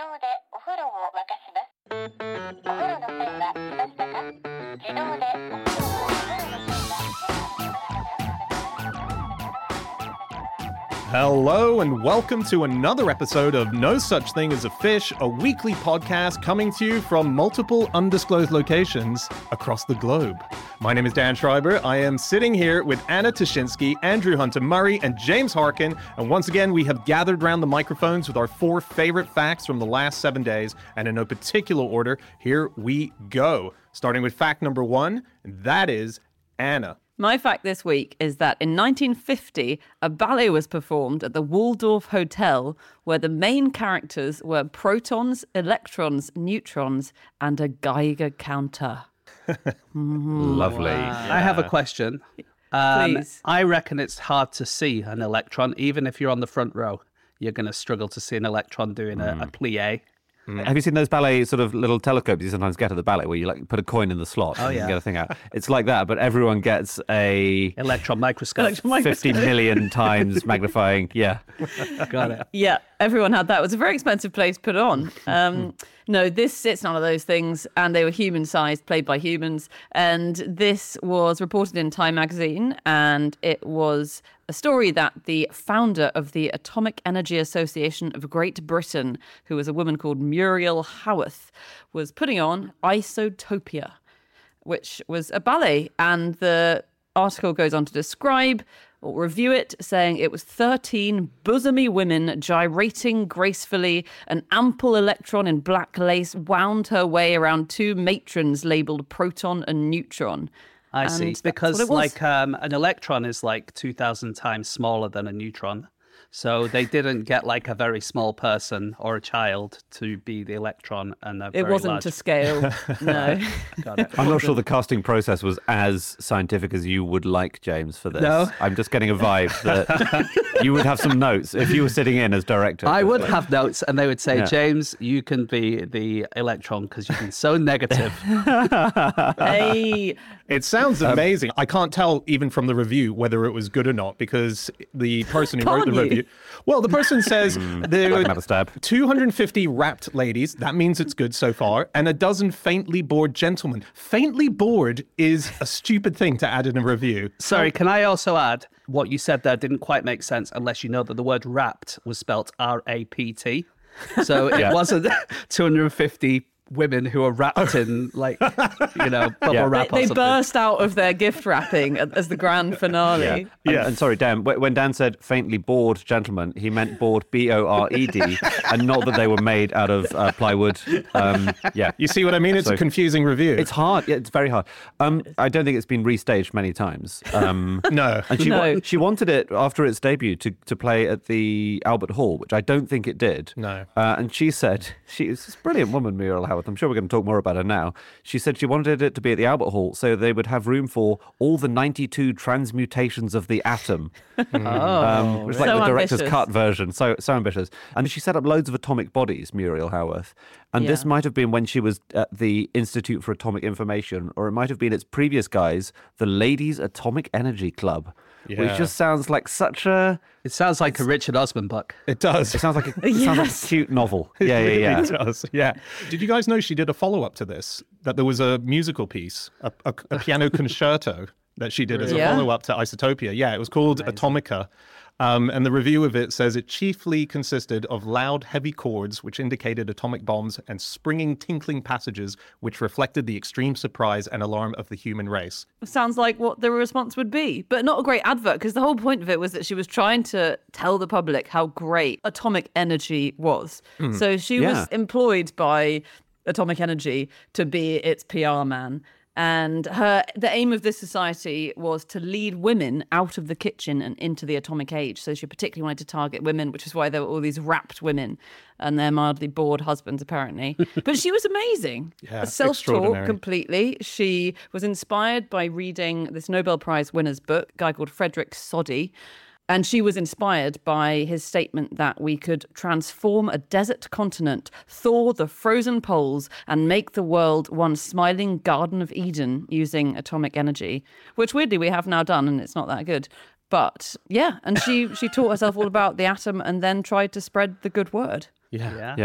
動でお風呂を沸かします。お風呂の線は来ましたか？自動でお風呂を沸かすの線は Hello and welcome to another episode of No Such Thing as a Fish, a weekly podcast coming to you from multiple undisclosed locations across the globe. My name is Dan Schreiber. I am sitting here with Anna Toshinsky, Andrew Hunter-Murray, and James Harkin. And once again, we have gathered around the microphones with our 4 favorite facts from the last 7 days. And in no particular order, here we go. Starting with fact number 1, and that is Anna. My fact this week is that in 1950, a ballet was performed at the Waldorf Hotel where the main characters were protons, electrons, neutrons, and a Geiger counter. Lovely. Wow. I have a question. Please. I reckon it's hard to see an electron. Even if you're on the front row, you're going to struggle to see an electron doing a plie. Have you seen those ballet sort of little telescopes you sometimes get at the ballet where you like put a coin in the slot and get a thing out? It's like that, but everyone gets a Electron microscope. 50 million times magnifying. Yeah. Got it. Yeah, everyone had that. It was a very expensive place to put on. No, it's none of those things. And they were human-sized, played by humans. And this was reported in Time magazine. And it was a story that the founder of the Atomic Energy Association of Great Britain, who was a woman called Muriel Howarth, was putting on Isotopia, which was a ballet. And the article goes on to describe or review it, saying it was 13 bosomy women gyrating gracefully. An ample electron in black lace wound her way around 2 matrons labelled proton and neutron. I see. And Because that's what it was. like an electron is like 2,000 times smaller than a neutron. So they didn't get like a very small person or a child to be the electron and a It very wasn't large... to scale, no. Got it. I'm not sure the casting process was as scientific as you would like, James, for this. No. I'm just getting a vibe that you would have some notes if you were sitting in as director. I would have notes and they would say, Yeah. James, you can be the electron because you've been so negative. Hey, It sounds amazing. I can't tell even from the review whether it was good or not because the person who wrote the Can't you? review... Well, the person says there I were can have a stab. 250 rapt ladies. That means it's good so far. And a dozen faintly bored gentlemen. Faintly bored is a stupid thing to add in a review. Sorry, can I also add what you said there didn't quite make sense unless you know that the word rapt was spelt R-A-P-T. So it wasn't 250 women who are wrapped in like, bubble wrap or they something. burst out of their gift wrapping as the grand finale. And sorry, Dan, when Dan said faintly bored gentlemen, he meant bored, B-O-R-E-D, and not that they were made out of plywood. You see what I mean? It's a confusing review. It's hard. Yeah, it's very hard. I don't think it's been restaged many times. No. And she wanted it after its debut to play at the Albert Hall, which I don't think it did. No. And she said, she's this brilliant woman, Muriel Howarth. I'm sure we're going to talk more about her now. She said she wanted it to be at the Albert Hall so they would have room for all the 92 transmutations of the atom. Which is like So the director's ambitious. cut version. So ambitious. And she set up loads of atomic bodies, Muriel Howarth. And this Yeah. might have been when she was at the Institute for Atomic Information, or it might have been its previous guys, the Ladies Atomic Energy Club, which Yeah. just sounds like such a... It sounds like a Richard Osman book. It does. It sounds like a cute novel. Yeah. It does. Yeah. Did you guys know she did a follow-up to this? That there was a musical piece, a piano concerto that she did as a Yeah. follow-up to Isotopia. Yeah, it was called Atomica. And the review of it says it chiefly consisted of loud, heavy chords which indicated atomic bombs and springing, tinkling passages which reflected the extreme surprise and alarm of the human race. Sounds like what the response would be, but not a great advert because the whole point of it was that she was trying to tell the public how great atomic energy was. So she was employed by Atomic Energy to be its PR man. And the aim of this society was to lead women out of the kitchen and into the atomic age. So she particularly wanted to target women, which is why there were all these rapt women and their mildly bored husbands, apparently. But she was amazing. Yeah, Self-taught extraordinary. completely. She was inspired by reading this Nobel Prize winner's book, a guy called Frederick Soddy. And she was inspired by his statement that we could transform a desert continent, thaw the frozen poles, and make the world one smiling Garden of Eden using atomic energy, which weirdly we have now done, and it's not that good. But yeah, and she taught herself all about the atom and then tried to spread the good word. Yeah. Yeah.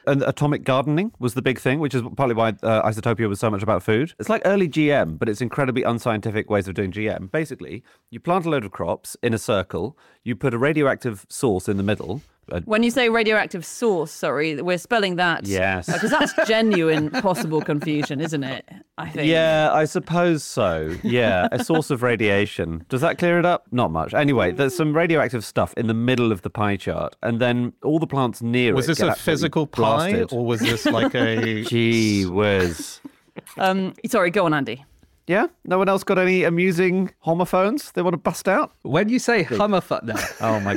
And atomic gardening was the big thing, which is partly why Isotopia was so much about food. It's like early GM, but it's incredibly unscientific ways of doing GM. Basically, you plant a load of crops in a circle, you put a radioactive source in the middle. When you say radioactive source, sorry, we're spelling that. Yes. Because that's genuine possible confusion, isn't it? I think. Yeah, I suppose so. Yeah, a source of radiation. Does that clear it up? Not much. Anyway, there's some radioactive stuff in the middle of the pie chart, and then all the plants near Was it this get a absolutely physical blasted. pie, or was this like a... Gee whiz. Sorry, go on, Andy. Yeah? No one else got any amusing homophones they want to bust out? When you say homophone, no. Oh my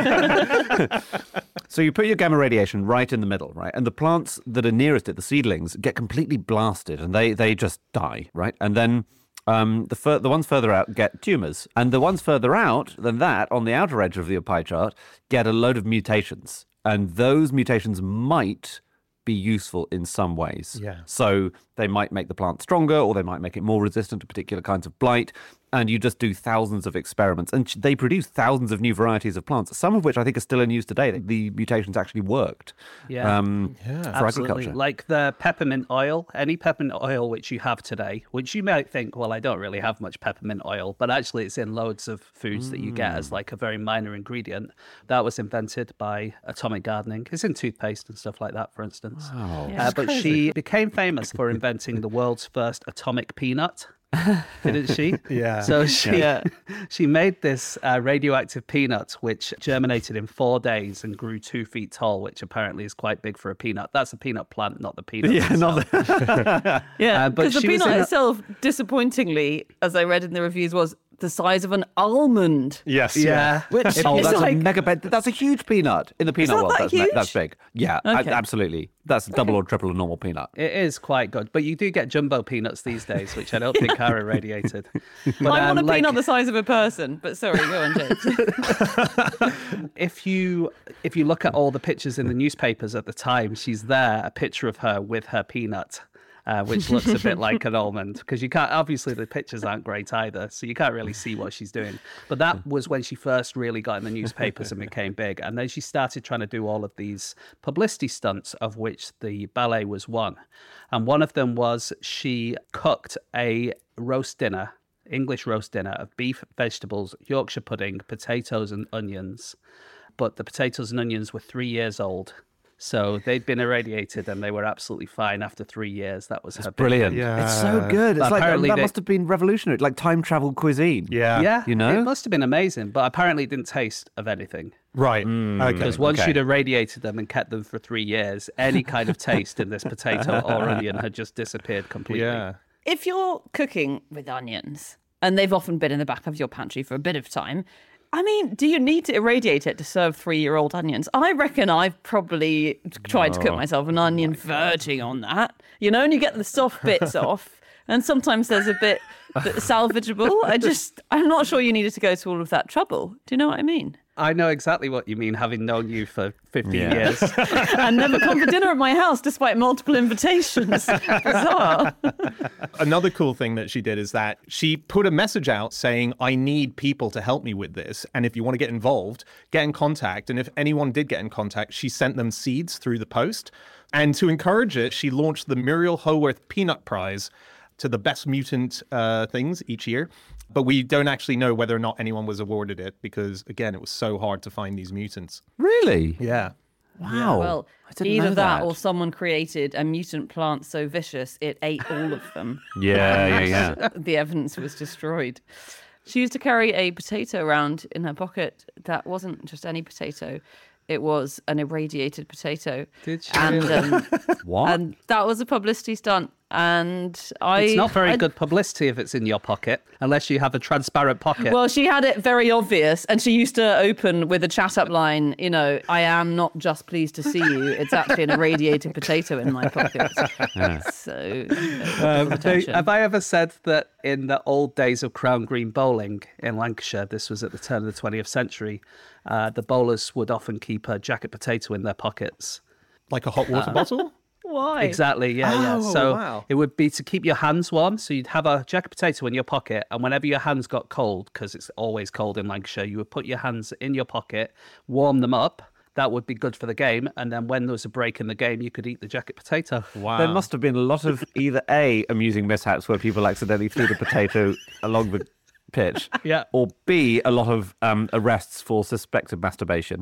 God. So you put your gamma radiation right in the middle, right? And the plants that are nearest it, the seedlings, get completely blasted and they just die, right? And then the ones further out get tumors. And the ones further out than that, on the outer edge of the pie chart, get a load of mutations. And those mutations might be useful in some ways. Yeah. So they might make the plant stronger, or they might make it more resistant to particular kinds of blight. And you just do thousands of experiments. And they produce thousands of new varieties of plants, some of which I think are still in use today. The mutations actually worked Yeah. for Absolutely. agriculture. Like the peppermint oil, any peppermint oil which you have today, which you might think, well, I don't really have much peppermint oil, but actually it's in loads of foods that you get as like a very minor ingredient. That was invented by atomic gardening. It's in toothpaste and stuff like that, for instance. Wow. Yeah. But she became famous for inventing the world's first atomic peanut. Didn't she? Yeah. So she made this radioactive peanut, which germinated in 4 days and grew 2 feet tall, which apparently is quite big for a peanut. That's a peanut plant, not the peanut. Yeah, not Yeah, but because the she was peanut in a- itself, disappointingly, as I read in the reviews, was the size of an almond. Yes. Yeah. Which Oh, is that's like, a mega bed. That's a huge peanut in the peanut that world. that That's huge? big. Yeah, Okay. absolutely. That's double or triple a normal peanut. It is quite good, but you do get jumbo peanuts these days, which I don't think are irradiated. But, I want a like, peanut the size of a person, but sorry, go on, James. if you look at all the pictures in the newspapers at the time, she's there, a picture of her with her peanut. Which looks a bit like an almond, because you can't, obviously the pictures aren't great either, so you can't really see what she's doing. But that was when she first really got in the newspapers and became big. And then she started trying to do all of these publicity stunts, of which the ballet was one. And one of them was she cooked a roast dinner, English roast dinner of beef, vegetables, Yorkshire pudding, potatoes and onions. But the potatoes and onions were 3 years old. So they'd been irradiated and they were absolutely fine after 3 years. That was her big Brilliant. thing. Yeah. It's so good. It's like Apparently that they- must have been revolutionary, like time travel cuisine. Yeah. Yeah, You know? it must have been amazing, but apparently it didn't taste of anything. Right. Okay. Because once okay. you'd irradiated them and kept them for 3 years, any kind of taste in this potato or onion had just disappeared completely. Yeah. If you're cooking with onions, and they've often been in the back of your pantry for a bit of time, I mean, do you need to irradiate it to serve 3-year-old onions? I reckon I've probably tried to cook myself an onion verging on that. You know, and you get the soft bits off, and sometimes there's a bit that's salvageable. I'm not sure you needed to go to all of that trouble. Do you know what I mean? I know exactly what you mean, having known you for 15 Yeah. years. And never come for dinner at my house despite multiple invitations. Bizarre. Another cool thing that she did is that she put a message out saying, I need people to help me with this. And if you want to get involved, get in contact. And if anyone did get in contact, she sent them seeds through the post. And to encourage it, she launched the Muriel Howarth Peanut Prize to the best mutant things each year. But we don't actually know whether or not anyone was awarded it because, again, it was so hard to find these mutants. Really? Yeah. Wow. Well, I didn't either know that or someone created a mutant plant so vicious it ate all of them. Yeah. The evidence was destroyed. She used to carry a potato around in her pocket that wasn't just any potato. It was an irradiated potato. Did she And, really? What? and that was a publicity stunt. And It's not very good publicity if it's in your pocket, unless you have a transparent pocket. Well, she had it very obvious, and she used to open with a chat-up line, you know, I am not just pleased to see you. It's actually an irradiated potato in my pocket. So, attention. Have I ever said that in the old days of Crown Green bowling in Lancashire, this was at the turn of the 20th century, the bowlers would often keep a jacket potato in their pockets. Like a hot water bottle? Why? Exactly, yeah. Oh, So wow. it would be to keep your hands warm. So you'd have a jacket potato in your pocket, and whenever your hands got cold, because it's always cold in Lancashire, you would put your hands in your pocket, warm them up, that would be good for the game. And then when there was a break in the game, you could eat the jacket potato. Wow. There must have been a lot of either A, amusing mishaps where people accidentally threw the potato along the pitch, Yeah. or B, a lot of arrests for suspected masturbation.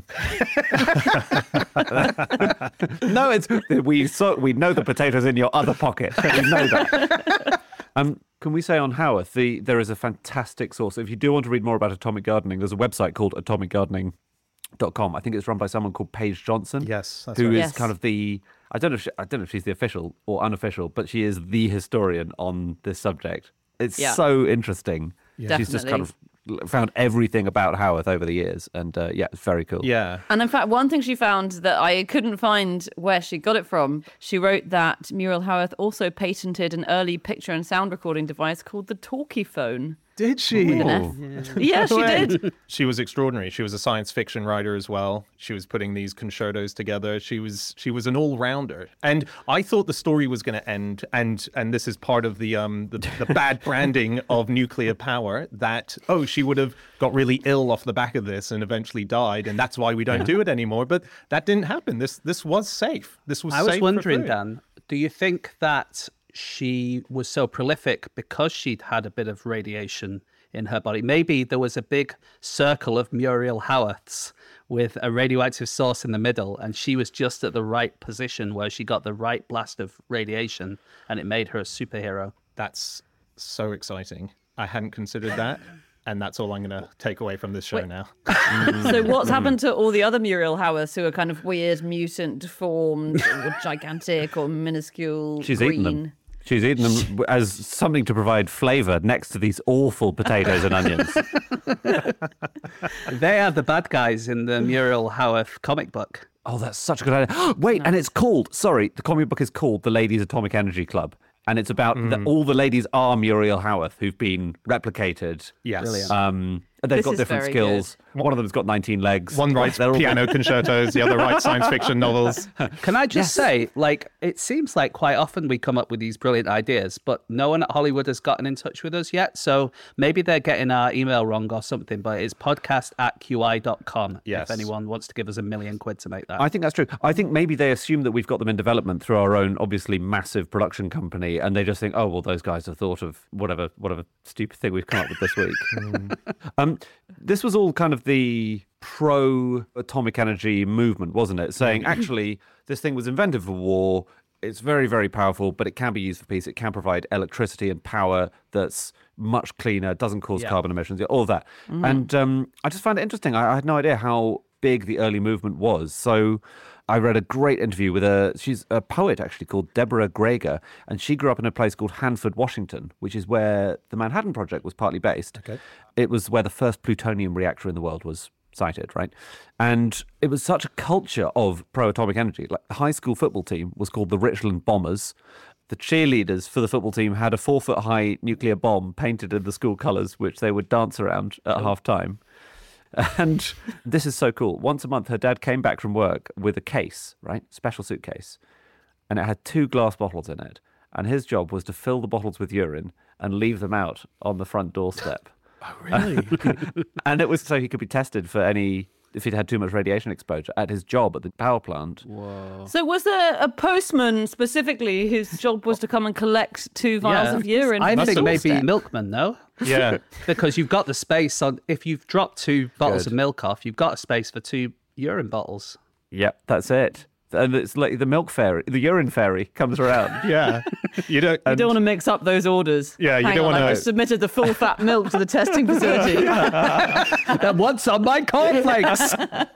No, we know the potato's in your other pocket. We know that. Can we say on Howarth, there is a fantastic source. If you do want to read more about atomic gardening, there's a website called atomicgardening.com. I think it's run by someone called Paige Johnson. Yes, that's who right. is Yes. kind of I don't know if she's the official or unofficial, but she is the historian on this subject. It's Yeah. so interesting. Yeah. She's just kind of found everything about Howarth over the years, and it's very cool. Yeah. And in fact, one thing she found that I couldn't find where she got it from, she wrote that Muriel Howarth also patented an early picture and sound recording device called the talkie phone. Did she? With an F. Yeah, she did. She was extraordinary. She was a science fiction writer as well. She was putting these concertos together. She was an all-rounder. And I thought the story was going to end, and this is part of the bad branding of nuclear power, that she would have got really ill off the back of this and eventually died, and that's why we don't do it anymore. But that didn't happen. This was safe. This was I safe was for wondering, food. Dan, do you think that she was so prolific because she'd had a bit of radiation in her body? Maybe there was a big circle of Muriel Howarths with a radioactive source in the middle, and she was just at the right position where she got the right blast of radiation, and it made her a superhero. That's so exciting. I hadn't considered that. And that's all I'm going to take away from this show now. So what's happened to all the other Muriel Howarths who are kind of weird, mutant, deformed, or gigantic, or minuscule, She's green? eaten them. She's eaten them as something to provide flavour next to these awful potatoes and onions. They are the bad guys in the Muriel Howarth comic book. Oh, that's such a good idea. Wait, and it's called, the comic book is called The Ladies Atomic Energy Club. And it's about all the ladies are Muriel Howarth who've been replicated. Yes. Brilliant. They've This got is different very skills. One of them's got 19 legs. One writes They're all- piano concertos, the other writes science fiction novels. Can I just say, it seems like quite often we come up with these brilliant ideas, but no one at Hollywood has gotten in touch with us yet. So maybe they're getting our email wrong or something, but it's podcast@qi.com Yes. if anyone wants to give us £1 million to make that. I think that's true. I think maybe they assume that we've got them in development through our own, obviously, massive production company, and they just think, oh, well, those guys have thought of whatever stupid thing we've come up with this week. This was all kind of the pro-atomic energy movement, wasn't it? Saying, actually, this thing was invented for war. It's very, very powerful, but it can be used for peace. It can provide electricity and power that's much cleaner, doesn't cause carbon emissions, all of that. And I just found it interesting. I had no idea how big the early movement was. So I read a great interview with she's a poet actually called Deborah Greger, and she grew up in a place called Hanford, Washington, which is where the Manhattan Project was partly based. Okay. It was where the first plutonium reactor in the world was sited, right? And it was such a culture of pro-atomic energy. Like the high school football team was called the Richland Bombers. The cheerleaders for the football team had a 4-foot-high nuclear bomb painted in the school colours, which they would dance around at half-time. And this is so cool. Once a month, her dad came back from work with a case, right? Special suitcase. And it had 2 glass bottles in it. And his job was to fill the bottles with urine and leave them out on the front doorstep. Oh, really? And it was so he could be tested for if he'd had too much radiation exposure at his job at the power plant. So was there a postman specifically whose job was to come and collect 2 vials of urine? I from the think maybe doorstep? milkman, no? Yeah. Because you've got the space on. If you've dropped 2 bottles of milk off, you've got a space for 2 urine bottles. Yep, that's it. And it's like the milk fairy, the urine fairy comes around. Yeah. You don't You don't want to mix up those orders. Yeah, you Hang don't on, wanna- I just submitted the full fat milk to the testing facility. And what's on my cornflakes?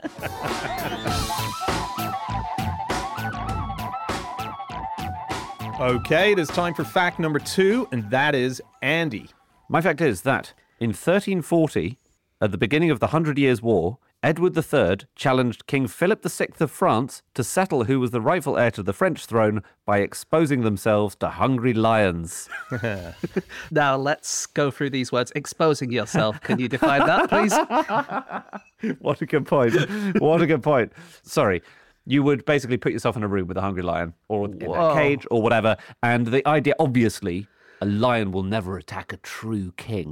Okay, it is time for fact number 2, and that is Andy. My fact is that in 1340, at the beginning of the 100 Years' War, Edward III challenged King Philip VI of France to settle who was the rightful heir to the French throne by exposing themselves to hungry lions. Now let's go through these words. Exposing yourself. Can you define that, please? What a good point. What a good point. Sorry. You would basically put yourself in a room with a hungry lion or in a cage or whatever. And the idea, obviously, a lion will never attack a true king.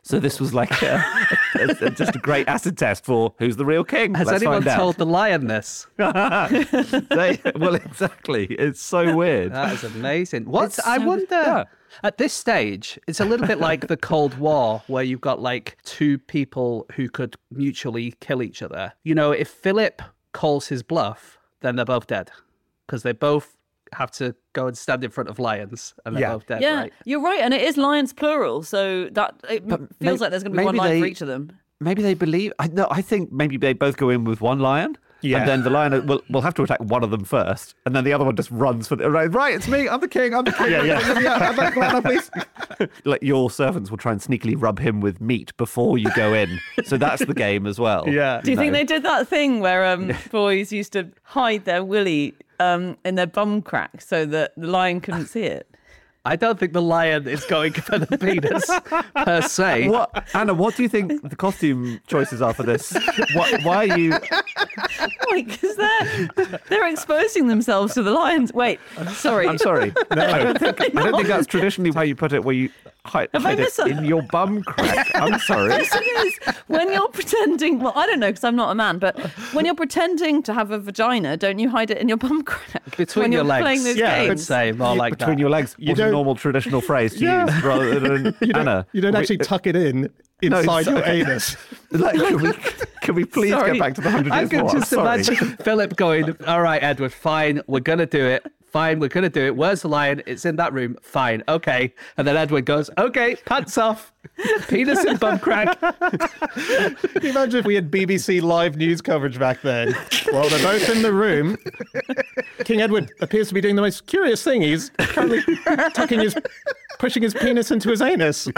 So this was like just a great acid test for who's the real king. Has Let's anyone find out. told the lion this? Well, exactly. It's so weird. That is amazing. I so- wonder. yeah. At this stage, it's a little bit like the Cold War, where you've got like two people who could mutually kill each other. You know, if Philip calls his bluff, then they're both dead because they both have to go and stand in front of lions, and they're Yeah. both dead. Yeah, Right? you're right, and it is lions plural, so that it feels like there's going to be one maybe lion for they- each of them. Maybe they believe. I think maybe they both go in with one lion. Yeah. And then the lion will have to attack one of them first, and then the other one just runs for the right. It's me. I'm the king. I'm the king. Yeah. Please. Like your servants will try and sneakily rub him with meat before you go in. So that's the game as well. Yeah. Do you think know. they did that thing where boys used to hide their willy in their bum crack so that the lion couldn't see it? I don't think the lion is going for the penis per se. What, Anna? What do you think the costume choices are for this? Why are you? Wait, because they're exposing themselves to the lions. Wait, sorry. I'm sorry. No, I don't think that's traditionally how you put it. Where you hide Have I it missed in your bum crack. I'm sorry. Listen is when you're pretending. Well, I don't know because I'm not a man, but when you're pretending to have a vagina, don't you hide it in your bum crack Between when your you're legs. playing those Yeah, I would games? say more like Between that. your legs. You What's a don't- normal traditional phrase to Yeah. use rather than Anna? You don't actually tuck it in inside so- your anus. Like, can we please Sorry. get back to the 100 I Years can War? just Sorry. imagine Philip going, all right, Edward, fine, we're going to do it. Fine, we're going to do it. Where's the lion? It's in that room. Fine, okay. And then Edward goes, okay, pants off, penis in bum crack. Can you imagine if we had BBC live news coverage back then? Well, they're both in the room. King Edward appears to be doing the most curious thing. He's currently pushing his penis into his anus.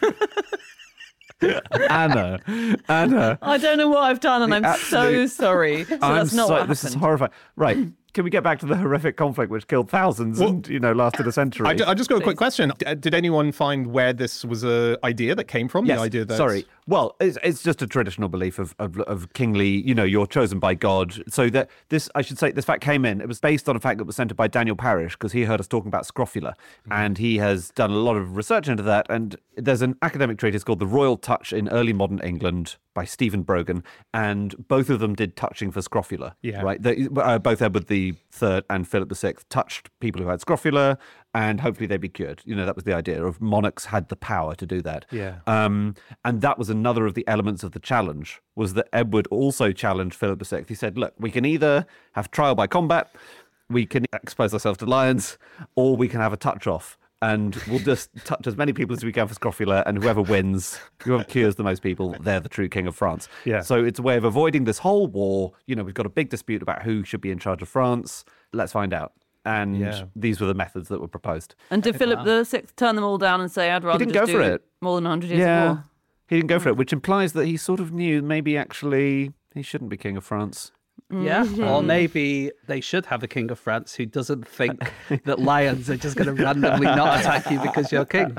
Anna. I don't know what I've done, and I'm so absolute- sorry. So I'm that's not sorry. what This is happened. horrifying. Right. Can we get back to the horrific conflict which killed thousands and, lasted a century? I just got a quick question. Did anyone find where this was an idea that came from? Yes, The idea that sorry. Well, it's just a traditional belief of kingly, you're chosen by God. So that this fact came in. It was based on a fact that was sent by Daniel Parish because he heard us talking about scrofula. And he has done a lot of research into that. And there's an academic treatise called The Royal Touch in Early Modern England by Stephen Brogan. And both of them did touching for scrofula. Yeah. Right. Both Edward III and Philip VI touched people who had scrofula, and hopefully they'd be cured. That was the idea of monarchs had the power to do that. Yeah. And that was another of the elements of the challenge, was that Edward also challenged Philip VI. He said, look, we can either have trial by combat, we can expose ourselves to lions, or we can have a touch-off. And we'll just touch as many people as we can for scrofula, and whoever wins, whoever cures the most people, they're the true king of France. Yeah. So it's a way of avoiding this whole war. We've got a big dispute about who should be in charge of France. Let's find out. And Yeah. these were the methods that were proposed. And did Philip VI turn them all down and say, I'd rather didn't just go for do it. more than 100 years of war? He didn't go for it, which implies that he sort of knew maybe actually he shouldn't be king of France. Yeah, or maybe they should have a king of France who doesn't think that lions are just going to randomly not attack you because you're king.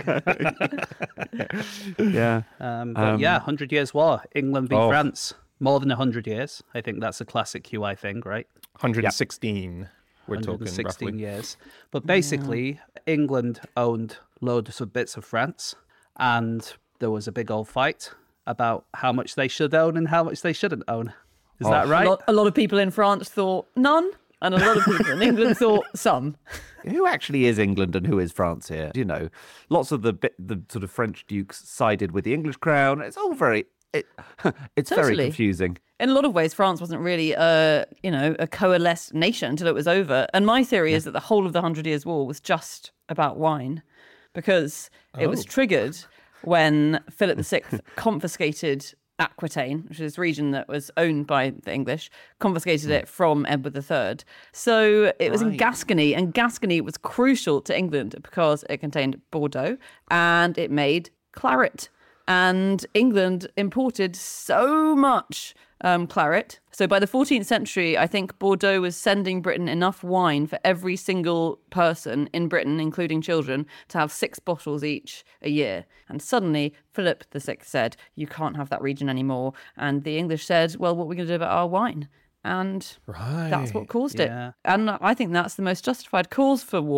Yeah. But yeah, 100 Years War, England v Oh. France, more than 100 years. I think that's a classic QI thing, right? 116, we're talking 116 roughly. years. But basically, England owned loads of bits of France, and there was a big old fight about how much they should own and how much they shouldn't own. Is that right? A lot of people in France thought none, and a lot of people in England thought some. Who actually is England and who is France here? Lots of the sort of French dukes sided with the English crown. It's all very, it's very Totally. confusing. In a lot of ways, France wasn't really a coalesced nation until it was over. And my theory is that the whole of the 100 Years' War was just about wine, because it was triggered when Philip VI confiscated Aquitaine, which is a region that was owned by the English, confiscated it from Edward III. So it was in Gascony, and Gascony was crucial to England because it contained Bordeaux and it made claret. And England imported so much claret. So by the 14th century, I think Bordeaux was sending Britain enough wine for every single person in Britain, including children, to have 6 bottles each a year. And suddenly, Philip VI said, you can't have that region anymore. And the English said, well, what are we going to do about our wine? And that's what caused it. Yeah. And I think that's the most justified cause for war,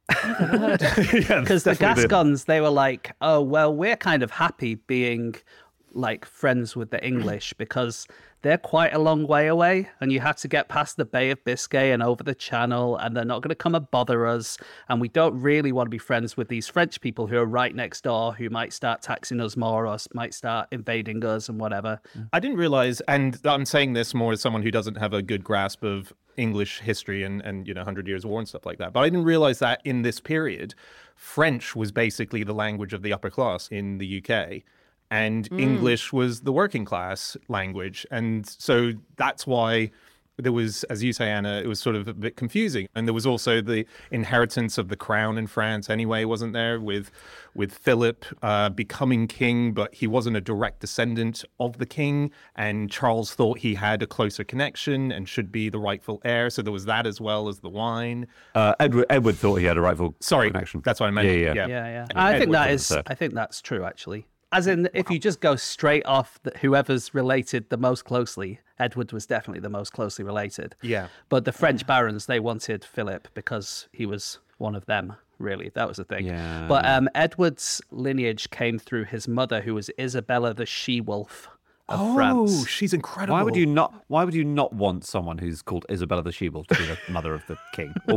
Yeah, Because the definitely Gascons, they were like, oh, well, we're kind of happy being like friends with the English because they're quite a long way away and you have to get past the Bay of Biscay and over the Channel and they're not going to come and bother us. And we don't really want to be friends with these French people who are right next door who might start taxing us more or might start invading us and whatever. I didn't realize, and I'm saying this more as someone who doesn't have a good grasp of English history and 100 Years' War and stuff like that, but I didn't realize that in this period, French was basically the language of the upper class in the UK. And English was the working class language. And so that's why there was, as you say, Anna, it was sort of a bit confusing. And there was also the inheritance of the crown in France anyway, wasn't there, with Philip becoming king, but he wasn't a direct descendant of the king. And Charles thought he had a closer connection and should be the rightful heir. So there was that as well as the wine. Edward thought he had a rightful connection. That's what I meant. Yeah. I think that's true, actually. As in, if you just go straight off whoever's related the most closely, Edward was definitely the most closely related. Yeah. But the French barons, they wanted Philip because he was one of them, really. That was the thing. Yeah. But Edward's lineage came through his mother, who was Isabella the She-Wolf of France. Oh, she's incredible. Why would you not want someone who's called Isabella the She-Wolf to be the mother of the king? Or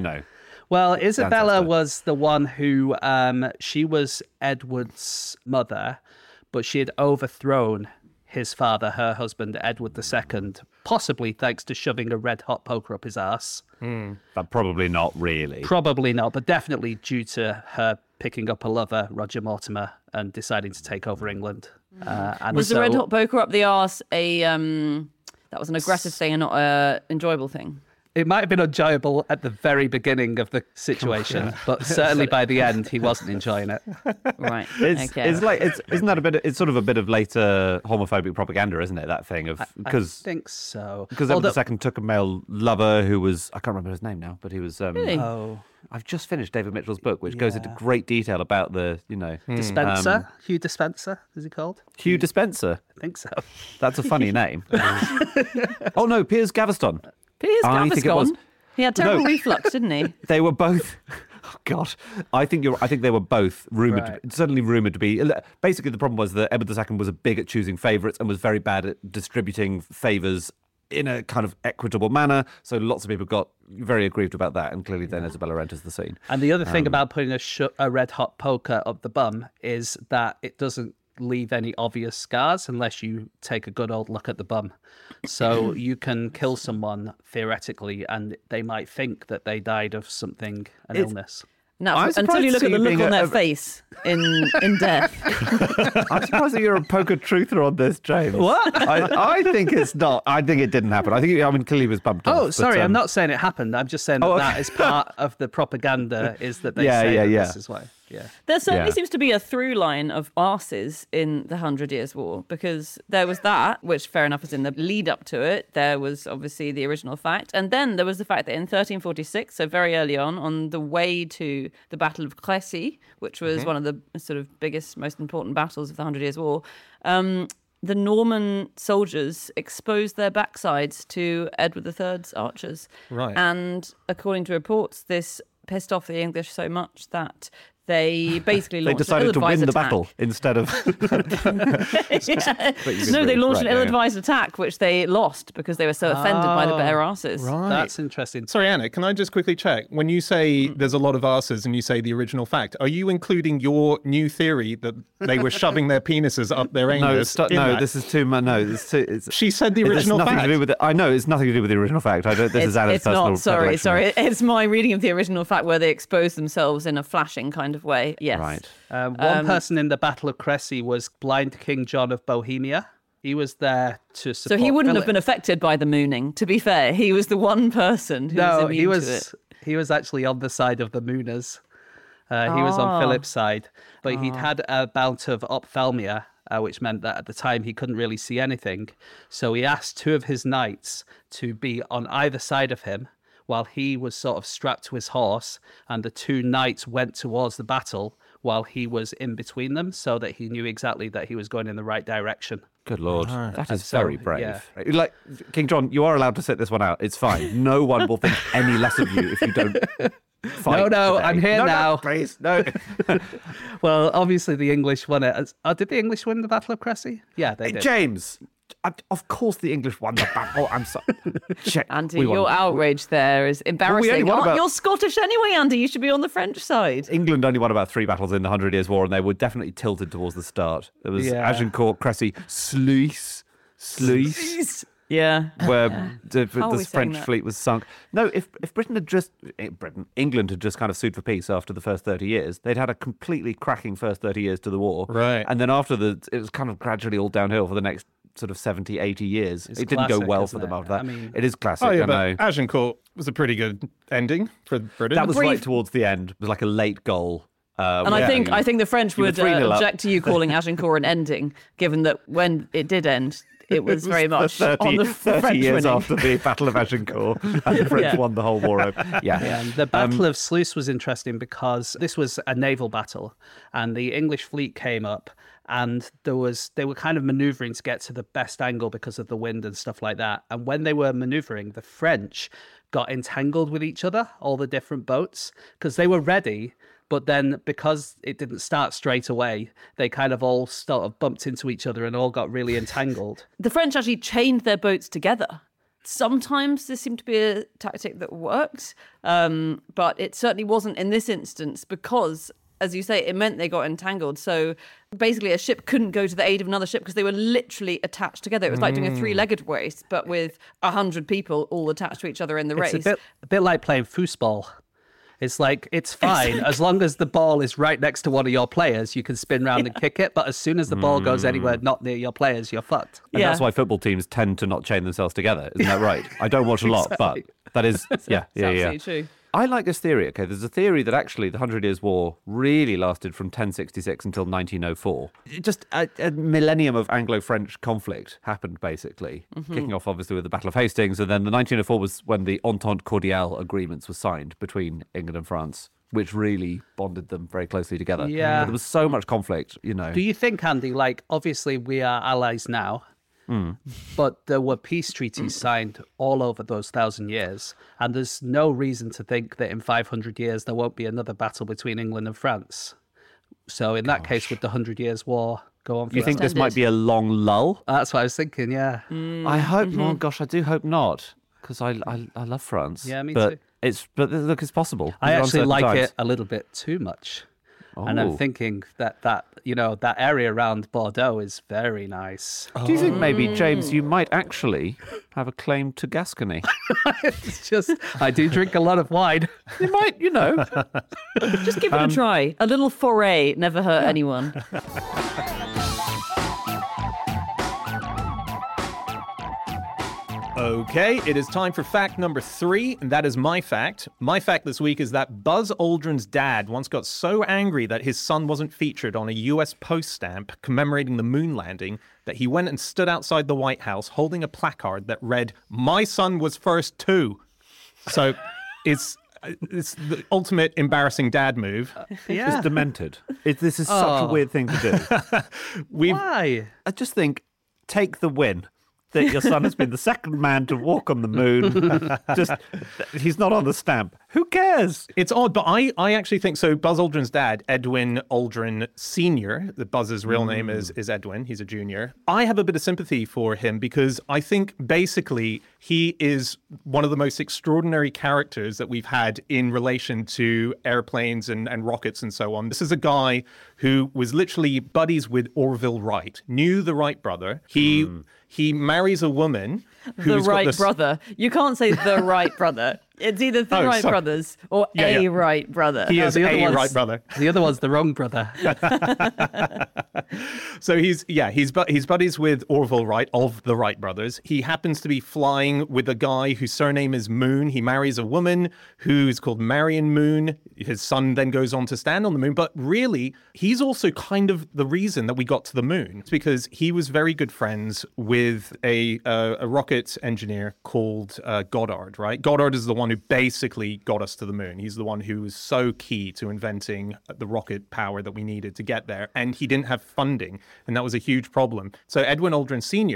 Well, Isabella Fantastic. was the one who, she was Edward's mother, but she had overthrown his father, her husband, Edward II, possibly thanks to shoving a red-hot poker up his arse. But probably not really. Probably not, but definitely due to her picking up a lover, Roger Mortimer, and deciding to take over England. And Was so, the red hot poker up the arse that was an aggressive thing and not a enjoyable thing? It might have been enjoyable at the very beginning of the situation, but certainly by the end, he wasn't enjoying it. Right. It's like isn't that a bit? It's sort of a bit of later homophobic propaganda, isn't it? That thing of I because think so. Edward II took a male lover who was, I can't remember his name now, but he was. Really? I've just finished David Mitchell's book, which goes into great detail about the Dispenser, Hugh Dispenser, is he called? Hugh Dispenser. I think so. That's a funny name. Oh no, Piers Gaveston. Piers I think it was. Gaveston. He had terrible reflux, didn't he? They were both. Oh God, I think they were both rumored, certainly rumored to be. Basically, the problem was that Edward II was a big at choosing favourites and was very bad at distributing favours in a kind of equitable manner. So lots of people got very aggrieved about that, and clearly then Isabella enters the scene. And the other thing about putting a red hot poker up the bum is that it doesn't leave any obvious scars unless you take a good old look at the bum. So you can kill someone theoretically and they might think that they died of something, an illness. No, I'm until you surprised look to at the see you look being on their a- face in death. I'm surprised that you're a poker truther on this, James. What? I think it's not. I think it didn't happen. Clearly he was bumped off. Oh, sorry, but, I'm not saying it happened. I'm just saying that okay. that is part of the propaganda is that they Yeah, say yeah, that yeah. this is why. Yeah. There certainly Yeah. seems to be a through line of arses in the 100 Years' War, because there was that, which fair enough was in the lead up to it. There was obviously the original fact. And then there was the fact that in 1346, so very early on the way to the Battle of Crécy, which was one of the sort of biggest, most important battles of the 100 Years' War, the Norman soldiers exposed their backsides to Edward III's archers. Right. And according to reports, this pissed off the English so much that they basically They launched decided an to win ill-advised the attack. battle instead of. No, they launched Right, an yeah. ill-advised attack, which they lost because they were so offended by the bare asses. Right. That's interesting. Sorry, Anna, can I just quickly check? When you say there's a lot of arses and you say the original fact, are you including your new theory that they were shoving their penises up their anus? This is too much. No, it's She said the it's original nothing fact. to do with it. I know it's nothing to do with the original fact. This is Anna's It's personal. not. Sorry. recollection. It's my reading of the original fact where they exposed themselves in a flashing kind of way. Yes. Right. One person in the Battle of Crécy was blind King John of Bohemia. He was there to So support he wouldn't have Philip. been affected by the mooning. To be fair, he was the one person who was No, immune he to was it. he was actually on the side of the Mooners. He was on Philip's side, but he'd had a bout of ophthalmia, which meant that at the time he couldn't really see anything. So he asked two of his knights to be on either side of him while he was sort of strapped to his horse, and the two knights went towards the battle while he was in between them, so that he knew exactly that he was going in the right direction. Good Lord, that is So, very brave. yeah. Like King John, you are allowed to sit this one out. It's fine. No one will think any less of you if you don't fight No, today. I'm here No, now. please, no. Well, obviously the English won it. Did the English win the Battle of Cressy? Yeah, they did. James, of course the English won the battle. I'm sorry. Andy, We won. your outrage there is embarrassing. only won about- You're Scottish anyway, Andy. You should be on the French side. England only won about 3 battles in the 100 Years' War, and they were definitely tilted towards the start. There was Yeah. Agincourt, Cressy, Sluis, Yeah. where the How are we saying French that? fleet was sunk. No, if England had just kind of sued for peace after the first 30 years, they'd had a completely cracking first 30 years to the war. Right. And then after it was kind of gradually all downhill for the next sort of 70, 80 years. It's It didn't go classic, well isn't for them it? after that. I mean- it is classic, Oh, yeah, I know. but Agincourt was a pretty good ending for Britain. That was brief- right towards the end. It was like a late goal. And I think the French You were would 3-0 up. object to you calling Agincourt an ending, given that when it did end, it was very much 30, on the 30 French years winning. after the Battle of Agincourt, and the French Yeah. won the whole war over. Yeah. Yeah, and the Battle of Sluis was interesting because this was a naval battle, and the English fleet came up, and they were kind of maneuvering to get to the best angle because of the wind and stuff like that. And when they were maneuvering, the French got entangled with each other, all the different boats, because they were ready. But then, because it didn't start straight away, they kind of all sort of bumped into each other and all got really entangled. The French actually chained their boats together. Sometimes this seemed to be a tactic that worked, but it certainly wasn't in this instance because, as you say, it meant they got entangled. So basically a ship couldn't go to the aid of another ship because they were literally attached together. It was like doing a 3-legged race, but with 100 people all attached to each other in the race. It's a bit like playing foosball. It's like, it's fine. As long as the ball is right next to one of your players, you can spin round and kick it. But as soon as the ball goes anywhere not near your players, you're fucked. And that's why football teams tend to not chain themselves together. Isn't that right? I don't watch a lot, but that is, yeah. It's absolutely true. I like this theory. Okay, there's a theory that actually the 100 Years' War really lasted from 1066 until 1904. Just a millennium of Anglo-French conflict happened, basically, kicking off obviously with the Battle of Hastings, and then the 1904 was when the Entente Cordiale agreements were signed between England and France, which really bonded them very closely together. Yeah. But there was so much conflict, you know. Do you think, Andy, like, obviously we are allies now, but there were peace treaties signed all over those 1,000 years, and there's no reason to think that in 500 years there won't be another battle between England and France. So in that case, would the 100 Years' War go on for You think this Extended. might be a long lull? That's what I was thinking, yeah. I hope. Oh gosh, I do hope not, because I love France. Yeah, me but too. But look, it's possible. I These are actually uncertain like times. it a little bit too much. And Oh. I'm thinking that that area around Bordeaux is very nice. Do you think maybe, James, you might actually have a claim to Gascony? It's just, I do drink a lot of wine. You might, you know. Just give it a try. A little foray never hurt anyone. Okay, it is time for fact number 3, and that is my fact. My fact this week is that Buzz Aldrin's dad once got so angry that his son wasn't featured on a US post stamp commemorating the moon landing that he went and stood outside the White House holding a placard that read, "My son was first too." So it's the ultimate embarrassing dad move. It's demented. This is such a weird thing to do. Why? I just think, take the win. That your son has been the second man to walk on the moon. Just, he's not on the stamp. Who cares? It's odd, but I actually think so. Buzz Aldrin's dad, Edwin Aldrin Sr., the Buzz's real name is Edwin. He's a junior. I have a bit of sympathy for him because I think basically he is one of the most extraordinary characters that we've had in relation to airplanes and rockets and so on. This is a guy who was literally buddies with Orville Wright, knew the Wright brother. He marries a woman The who's got Wright this... brother. You can't say the Wright brother. It's either the Oh, Wright sorry. brothers or Yeah, a yeah. Wright brother. He is the other a one's- Wright brother. The other one's the wrong brother. So he's buddies with Orville Wright of the Wright brothers. He happens to be flying with a guy whose surname is Moon. He marries a woman who's called Marion Moon. His son then goes on to stand on the moon. But really, he's also kind of the reason that we got to the moon. It's because he was very good friends with a rocket engineer called Goddard, right? Goddard is the one who basically got us to the moon. He's the one who was so key to inventing the rocket power that we needed to get there. And he didn't have funding, and that was a huge problem. So Edwin Aldrin Sr.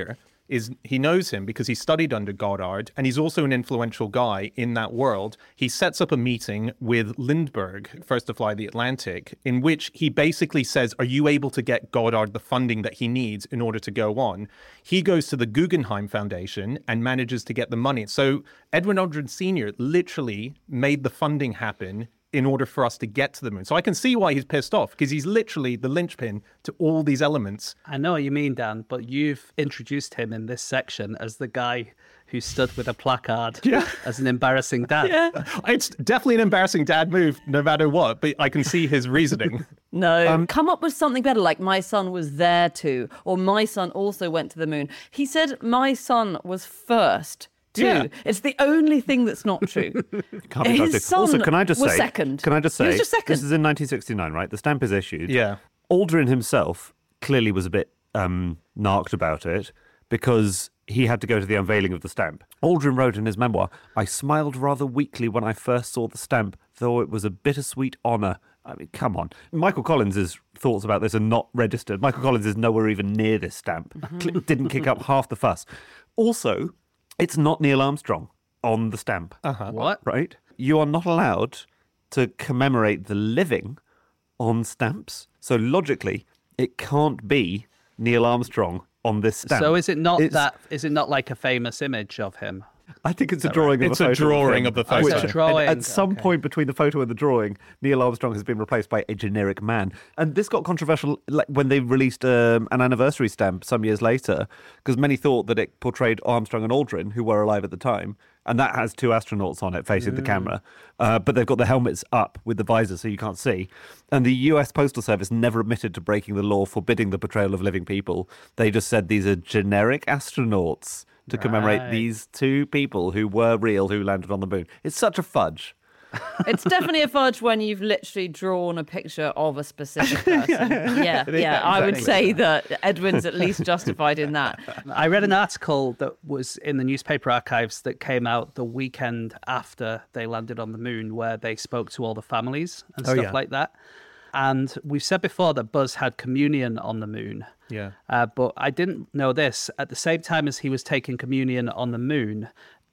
is he knows him because he studied under Goddard, and he's also an influential guy in that world. He sets up a meeting with Lindbergh, first to fly the Atlantic, in which he basically says, are you able to get Goddard the funding that he needs in order to go on? He goes to the Guggenheim Foundation and manages to get the money. So Edwin Aldrin Sr. literally made the funding happen in order for us to get to the moon. So I can see why he's pissed off, because he's literally the linchpin to all these elements. I know what you mean, Dan, but you've introduced him in this section as the guy who stood with a placard as an embarrassing dad. Yeah. It's definitely an embarrassing dad move, no matter what, but I can see his reasoning. No, come up with something better, like my son was there too, or my son also went to the moon. He said my son was first too. Yeah. It's the only thing that's not true. Can't be His trusted. son Also, can I just was say? second. Can I just say? He was just second. This is in 1969, right? The stamp is issued. Yeah. Aldrin himself clearly was a bit narked about it because he had to go to the unveiling of the stamp. Aldrin wrote in his memoir, I smiled rather weakly when I first saw the stamp, though it was a bittersweet honour. I mean, come on. Michael Collins' thoughts about this are not registered. Michael Collins is nowhere even near this stamp. Didn't kick up half the fuss. Also, it's not Neil Armstrong on the stamp. What? Right? You are not allowed to commemorate the living on stamps. So logically, it can't be Neil Armstrong on this stamp. So is it not is it not like a famous image of him? I think it's a drawing of It's a photo. a drawing of the photo. It's a drawing. At some point between the photo and the drawing, Neil Armstrong has been replaced by a generic man. And this got controversial when they released an anniversary stamp some years later, because many thought that it portrayed Armstrong and Aldrin, who were alive at the time. And that has two astronauts on it facing the camera. But they've got the helmets up with the visor so you can't see. And the US Postal Service never admitted to breaking the law forbidding the portrayal of living people. They just said these are generic astronauts to commemorate these two people who were real, who landed on the moon. It's such a fudge. It's definitely a fudge when you've literally drawn a picture of a specific person. Yeah. I would say that Edwin's at least justified in that. I read an article that was in the newspaper archives that came out the weekend after they landed on the moon, where they spoke to all the families and stuff like that. And we've said before that Buzz had communion on the moon. Yeah. But I didn't know this. At the same time as he was taking communion on the moon,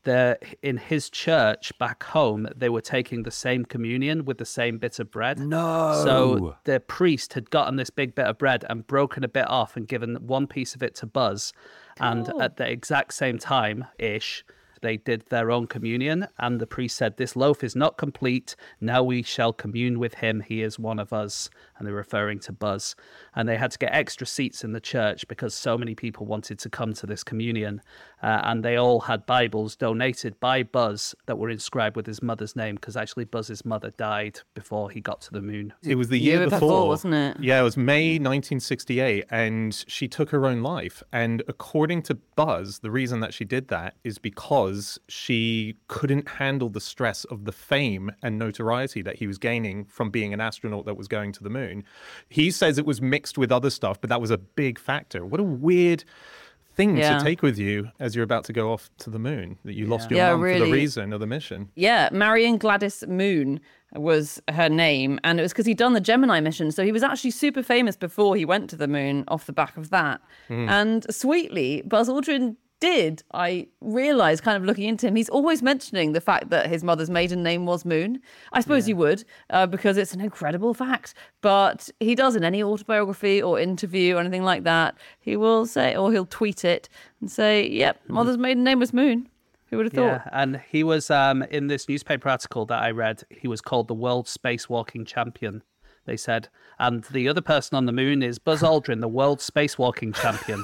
in his church back home, they were taking the same communion with the same bit of bread. No. So the priest had gotten this big bit of bread and broken a bit off and given one piece of it to Buzz. And at the exact same time-ish, they did their own communion, and the priest said, this loaf is not complete. Now we shall commune with him. He is one of us. And they're referring to Buzz. And they had to get extra seats in the church because so many people wanted to come to this communion. And they all had Bibles donated by Buzz that were inscribed with his mother's name, because actually Buzz's mother died before he got to the moon. It was the year before, wasn't it? Yeah, it was May 1968, and she took her own life. And according to Buzz, the reason that she did that is because she couldn't handle the stress of the fame and notoriety that he was gaining from being an astronaut that was going to the moon. He says it was mixed with other stuff, but that was a big factor. What a weird thing to take with you as you're about to go off to the moon, that you lost your mum for the reason of the mission. Yeah, Marion Gladys Moon was her name, and it was because he'd done the Gemini mission, so he was actually super famous before he went to the moon off the back of that. And sweetly, Buzz Aldrin did, I realised, kind of looking into him, he's always mentioning the fact that his mother's maiden name was Moon. I suppose he would, because it's an incredible fact. But he does in any autobiography or interview or anything like that, he will say, or he'll tweet it and say, yep, mother's maiden name was Moon. Who would have thought? Yeah, and he was, in this newspaper article that I read, he was called the world spacewalking champion, they said. And the other person on the moon is Buzz Aldrin, the world spacewalking champion.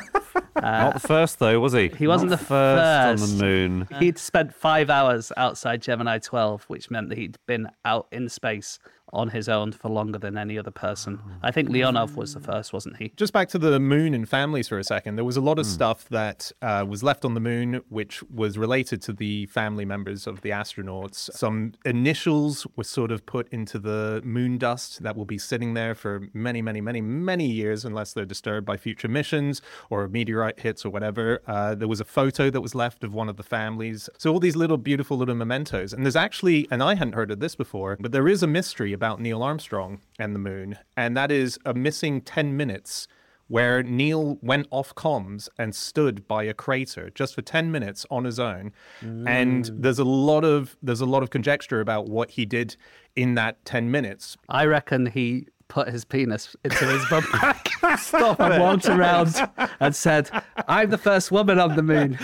Not the first, though, was he? He wasn't Not the first on first. the moon. He'd spent 5 hours outside Gemini 12, which meant that he'd been out in space on his own for longer than any other person. I think Leonov was the first, wasn't he? Just back to the moon and families for a second. There was a lot of stuff that was left on the moon, which was related to the family members of the astronauts. Some initials were sort of put into the moon dust that will be sitting there for many, many, many, many years, unless they're disturbed by future missions or a meteorite hits or whatever. There was a photo that was left of one of the families. So all these little beautiful little mementos. And there's actually, and I hadn't heard of this before, but there is a mystery about Neil Armstrong and the moon, and that is a missing 10 minutes where Neil went off comms and stood by a crater just for 10 minutes on his own. And there's a lot of conjecture about what he did in that 10 minutes. I reckon he put his penis into his bum crack and walked around and said, "I'm the first woman on the moon."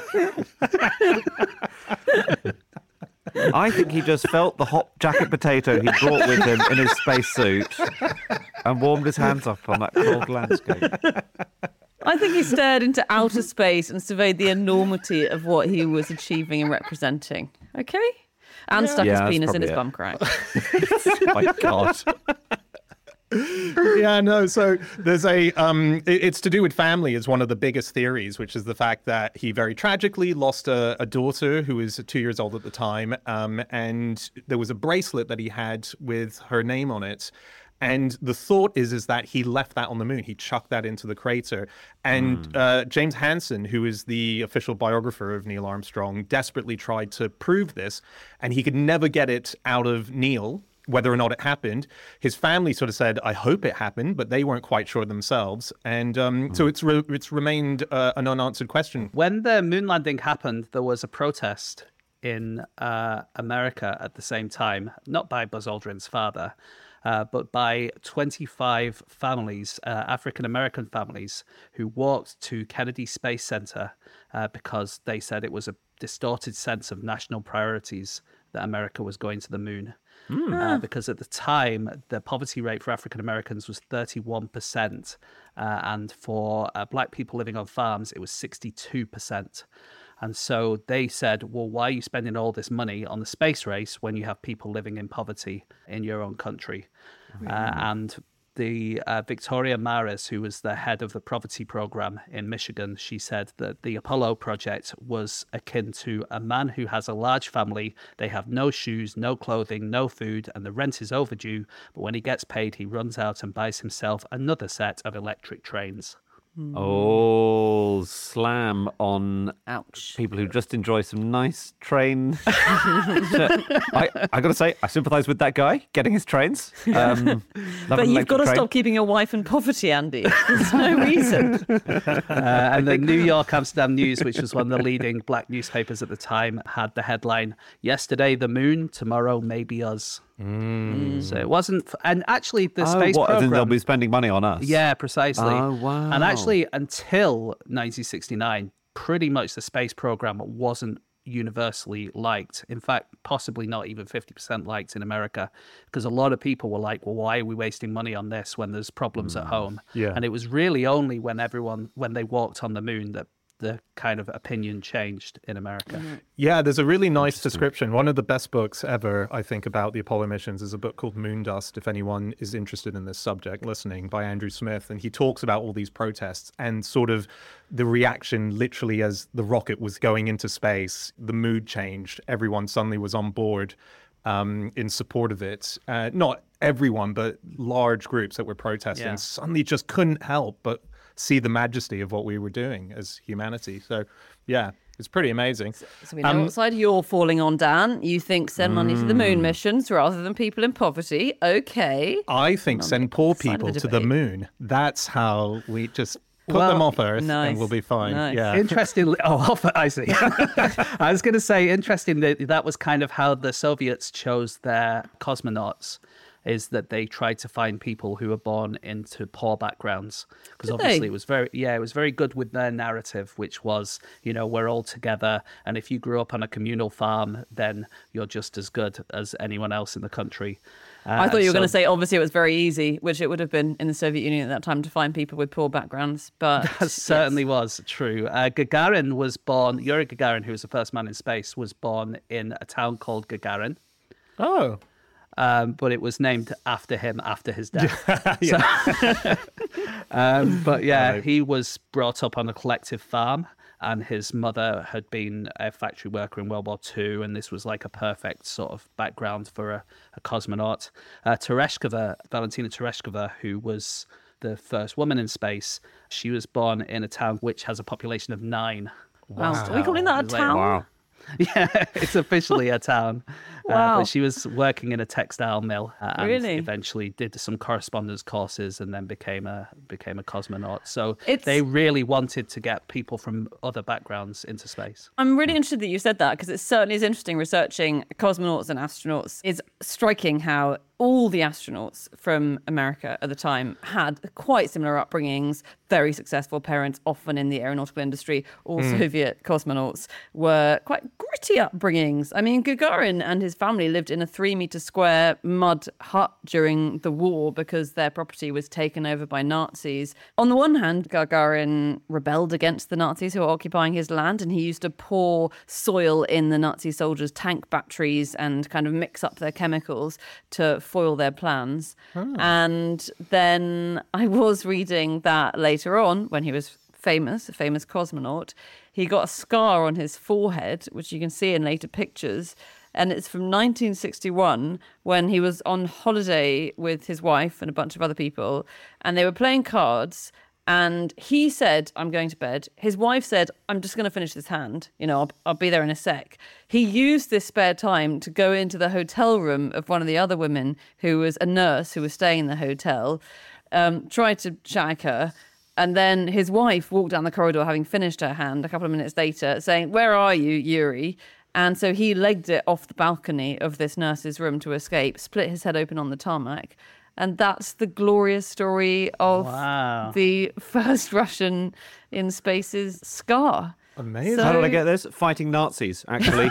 I think he just felt the hot jacket potato he brought with him in his spacesuit and warmed his hands up on that cold landscape. I think he stared into outer space and surveyed the enormity of what he was achieving and representing. Okay? And stuck his Yeah, that's penis in probably his it. bum crack. Oh my God. Yeah, no. So there's it's to do with family is one of the biggest theories, which is the fact that he very tragically lost a daughter who was 2 years old at the time. And there was a bracelet that he had with her name on it. And the thought is that he left that on the moon. He chucked that into the crater. And James Hansen, who is the official biographer of Neil Armstrong, desperately tried to prove this. And he could never get it out of Neil, whether or not it happened. His family sort of said, "I hope it happened," but they weren't quite sure themselves. And so it's remained an unanswered question. When the moon landing happened, there was a protest in America at the same time, not by Buzz Aldrin's father, but by 25 families, African-American families, who walked to Kennedy Space Center because they said it was a distorted sense of national priorities that America was going to the moon. Because at the time, the poverty rate for African Americans was 31%, and for black people living on farms, it was 62%. And so they said, well, why are you spending all this money on the space race when you have people living in poverty in your own country? And the Victoria Maris, who was the head of the poverty program in Michigan, she said that the Apollo project was akin to a man who has a large family. They have no shoes, no clothing, no food, and the rent is overdue. But when he gets paid, he runs out and buys himself another set of electric trains. Oh, slam on Ouch. people who just enjoy some nice train. I got to say, I sympathise with that guy getting his trains. But you've got to stop keeping your wife in poverty, Andy. There's no reason. And the New York Amsterdam News, which was one of the leading black newspapers at the time, had the headline, "Yesterday the moon, tomorrow maybe us." So it wasn't, and actually the space program. They'll be spending money on us. Yeah, precisely. Oh, wow. And actually, until 1969, pretty much the space program wasn't universally liked. In fact, possibly not even 50% liked in America, because a lot of people were like, well, why are we wasting money on this when there's problems at home? Yeah. And it was really only when they walked on the moon that the kind of opinion changed in America. Yeah, there's a really nice description. One of the best books ever, I think, about the Apollo missions is a book called Moondust, if anyone is interested in this subject listening, by Andrew Smith. And he talks about all these protests and sort of the reaction literally as the rocket was going into space, the mood changed. Everyone suddenly was on board in support of it. Not everyone, but large groups that were protesting suddenly just couldn't help but see the majesty of what we were doing as humanity. So, yeah, it's pretty amazing. So we know what side you're falling on, Dan. You think send money to the moon missions rather than people in poverty. Okay. I think send poor side of people the to the debate. moon. That's how we just put them off Earth nice, and we'll be fine. nice. Yeah. Interestingly, I see. I was going to say, interesting that was kind of how the Soviets chose their cosmonauts, is that they tried to find people who were born into poor backgrounds, because obviously it was very good with their narrative, which was, we're all together, and if you grew up on a communal farm, then you're just as good as anyone else in the country. I thought you were going to say, obviously, it was very easy, which it would have been in the Soviet Union at that time to find people with poor backgrounds. But that certainly was true. Gagarin was born, Yuri Gagarin, who was the first man in space, was born in a town called Gagarin. Oh. But it was named after him after his death. But yeah, he was brought up on a collective farm, and his mother had been a factory worker in World War II, and this was like a perfect sort of background for a cosmonaut. Valentina Tereshkova, who was the first woman in space, she was born in a town which has a population of 9. Wow. Are we calling that a town? Wow. Yeah, it's officially a town. Wow. But she was working in a textile mill and Really? eventually did some correspondence courses and then became a cosmonaut. So It's- they really wanted to get people from other backgrounds into space. I'm really interested that you said that because it certainly is interesting researching cosmonauts and astronauts. It's striking how all the astronauts from America at the time had quite similar upbringings, very successful parents, often in the aeronautical industry. All Soviet cosmonauts were quite gritty upbringings. I mean, Gagarin and his family lived in a 3-meter square mud hut during the war because their property was taken over by Nazis. On the one hand, Gagarin rebelled against the Nazis who were occupying his land, and he used to pour soil in the Nazi soldiers' tank batteries and kind of mix up their chemicals to foil their plans. And then I was reading that later on, when he was famous, a famous cosmonaut, he got a scar on his forehead, which you can see in later pictures. And it's from 1961 when he was on holiday with his wife and a bunch of other people, and they were playing cards. And he said, I'm going to bed. His wife said, I'm just going to finish this hand. I'll be there in a sec. He used this spare time to go into the hotel room of one of the other women who was a nurse who was staying in the hotel, tried to shag her. And then his wife walked down the corridor, having finished her hand a couple of minutes later, saying, "Where are you, Yuri?" And so he legged it off the balcony of this nurse's room to escape, split his head open on the tarmac. And that's the glorious story of the first Russian in space's scar. Amazing. How did I get this? Fighting Nazis, actually.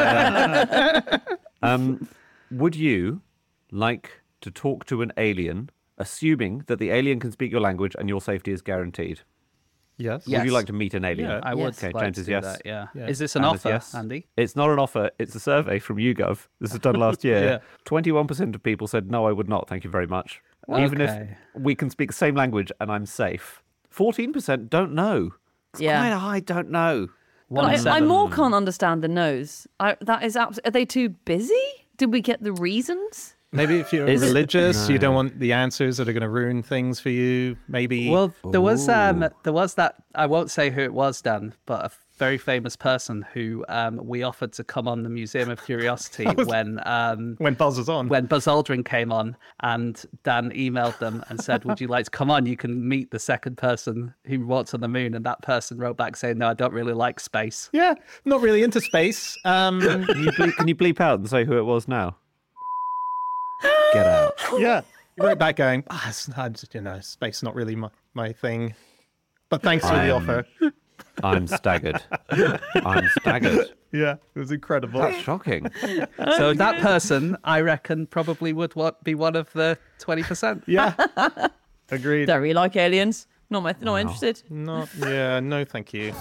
Would you like to talk to an alien, assuming that the alien can speak your language and your safety is guaranteed? Yes. Yeah. Would you Yes. like to meet an alien? Yeah. I would Yes. Okay, like James to is do yes. that, yeah. Yeah. Is this an Anna's offer, yes. Andy? It's not an offer. It's a survey from YouGov. This was done last year. Yeah. 21% of people said, no, I would not. Thank you very much. Even if Okay. we can speak the same language and I'm safe. 14% don't know. It's Yeah. quite a high don't know. But I 1-7. more can't understand the nose. That is are they too busy? Did we get the reasons? Maybe if you're Is it- religious, you No. don't want the answers that are going to ruin things for you. Maybe. Well, there was that. I won't say who it was, Dan, but a very famous person who we offered to come on the Museum of Curiosity when Buzz was on. when Buzz Aldrin came on, and Dan emailed them and said, "Would you like to come on? You can meet the second person who walked on the moon." And that person wrote back saying, "No, I don't really like space." Yeah, not really into space. Can you bleep out and say who it was now? Get out. Yeah. You wrote back going, space not really my thing. But thanks for the offer. I'm staggered. I'm staggered. Yeah, it was incredible. That's shocking. So that person, I reckon, probably would be one of the 20%. Yeah. Agreed. Don't really like aliens. Not interested. No, thank you.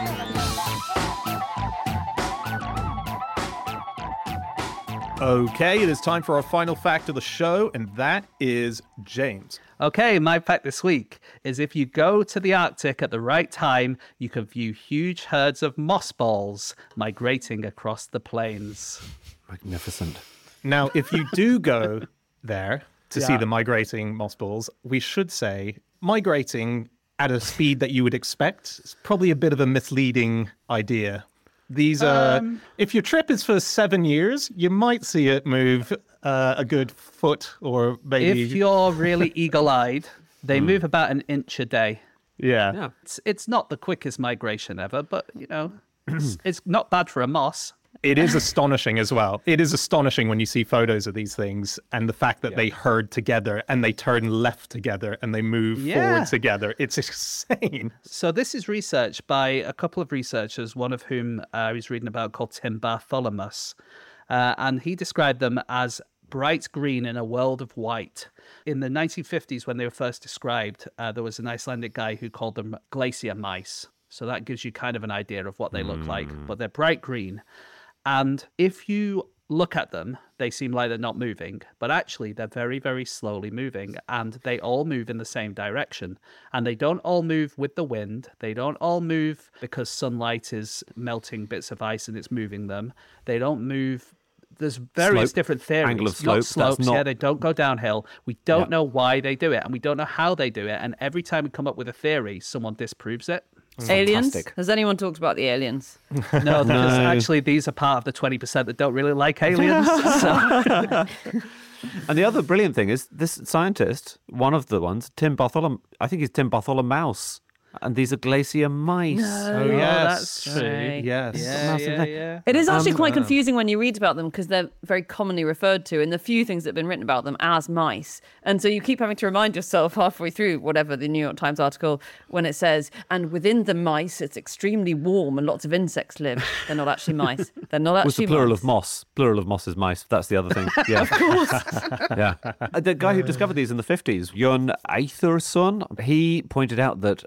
Okay, it is time for our final fact of the show, and that is James. Okay, my fact this week is if you go to the Arctic at the right time, you can view huge herds of moss balls migrating across the plains. Magnificent. Now, if you do go there to see the migrating moss balls, we should say migrating at a speed that you would expect is probably a bit of a misleading idea. These if your trip is for 7 years, you might see it move a good foot or maybe. If you're really eagle-eyed, they move about an inch a day. Yeah. It's not the quickest migration ever, but, it's not bad for a moss. It is astonishing as well. It is astonishing when you see photos of these things and the fact that they herd together and they turn left together and they move forward together. It's insane. So this is research by a couple of researchers, one of whom I was reading about called Tim Bartholomew. And he described them as bright green in a world of white. In the 1950s, when they were first described, there was an Icelandic guy who called them glacier mice. So that gives you kind of an idea of what they look like. But they're bright green. And if you look at them, they seem like they're not moving, but actually they're very, very slowly moving, and they all move in the same direction. And they don't all move with the wind. They don't all move because sunlight is melting bits of ice and it's moving them. They don't move. There's various Slope, different theories. angle of Not slope, that's slopes, not- they don't go downhill. We don't know why they do it, and we don't know how they do it. And every time we come up with a theory, someone disproves it. Aliens? fantastic. Has anyone talked about the aliens? No, because actually these are part of the 20% that don't really like aliens. So. And the other brilliant thing is this scientist, one of the ones, Tim Bartholomew, I think he's Tim Bartholomew, and these are glacier mice. Oh, yes. that's true. Yes. Yeah. It is actually quite confusing when you read about them because they're very commonly referred to in the few things that have been written about them as mice. And so you keep having to remind yourself halfway through whatever the New York Times article when it says, and within the mice, it's extremely warm and lots of insects live. They're not actually mice. They're not Was actually the plural mice. of moss. Plural of moss is mice. That's the other thing. Yeah. Of course. Yeah. The guy who discovered these in the 50s, Jon Eithorson, he pointed out that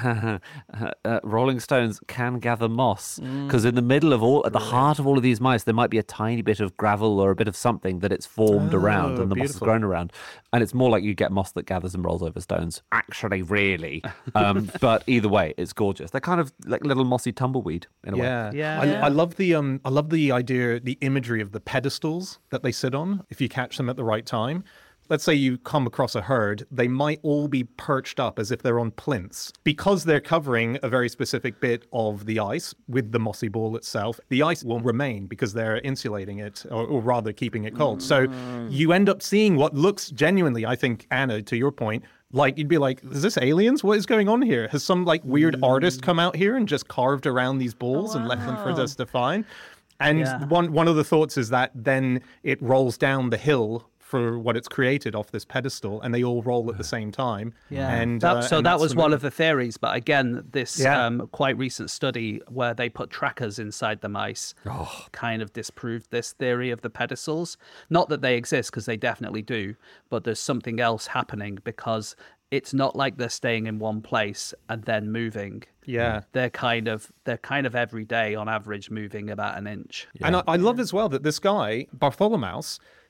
Rolling Stones can gather moss because in the middle of at the heart of all of these mice, there might be a tiny bit of gravel or a bit of something that it's formed around and the moss has beautiful. grown around. And it's more like you get moss that gathers and rolls over stones. Actually, really. But either way, it's gorgeous. They're kind of like little mossy tumbleweed in a way. I love the idea, the imagery of the pedestals that they sit on if you catch them at the right time. Let's say you come across a herd, they might all be perched up as if they're on plinths. Because they're covering a very specific bit of the ice with the mossy ball itself, the ice will remain because they're insulating it, or rather keeping it cold. So you end up seeing what looks genuinely, I think, Anna, to your point, like you'd be like, is this aliens? What is going on here? Has some like weird artist come out here and just carved around these balls and left them for us to find? And one of the thoughts is that then it rolls down the hill for what it's created off this pedestal, and they all roll at the same time. And that was one of the theories. But again, this quite recent study where they put trackers inside the mice kind of disproved this theory of the pedestals. Not that they exist, because they definitely do, but there's something else happening because it's not like they're staying in one place and then moving. Yeah. They're kind of every day on average moving about an inch. And I love as well that this guy, Bartholomew,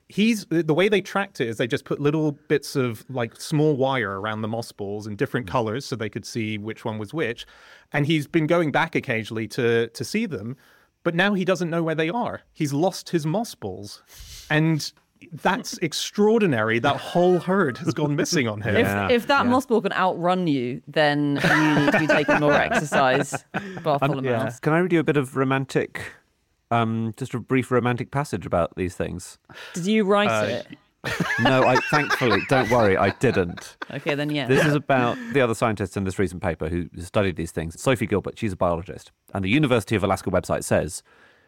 the way they tracked it is they just put little bits of like small wire around the moss balls in different colors so they could see which one was which. And he's been going back occasionally to see them, but now he doesn't know where they are. He's lost his moss balls. And that's extraordinary. That whole herd has gone missing on him. If that moss ball can outrun you, then you need to be taking more exercise, Bartholomew. Can I read you a bit of romantic, just a brief romantic passage about these things? Did you write it? No, thankfully, don't worry, I didn't. Okay, then yeah. This is about the other scientists in this recent paper who studied these things. Sophie Gilbert, she's a biologist. And the University of Alaska website says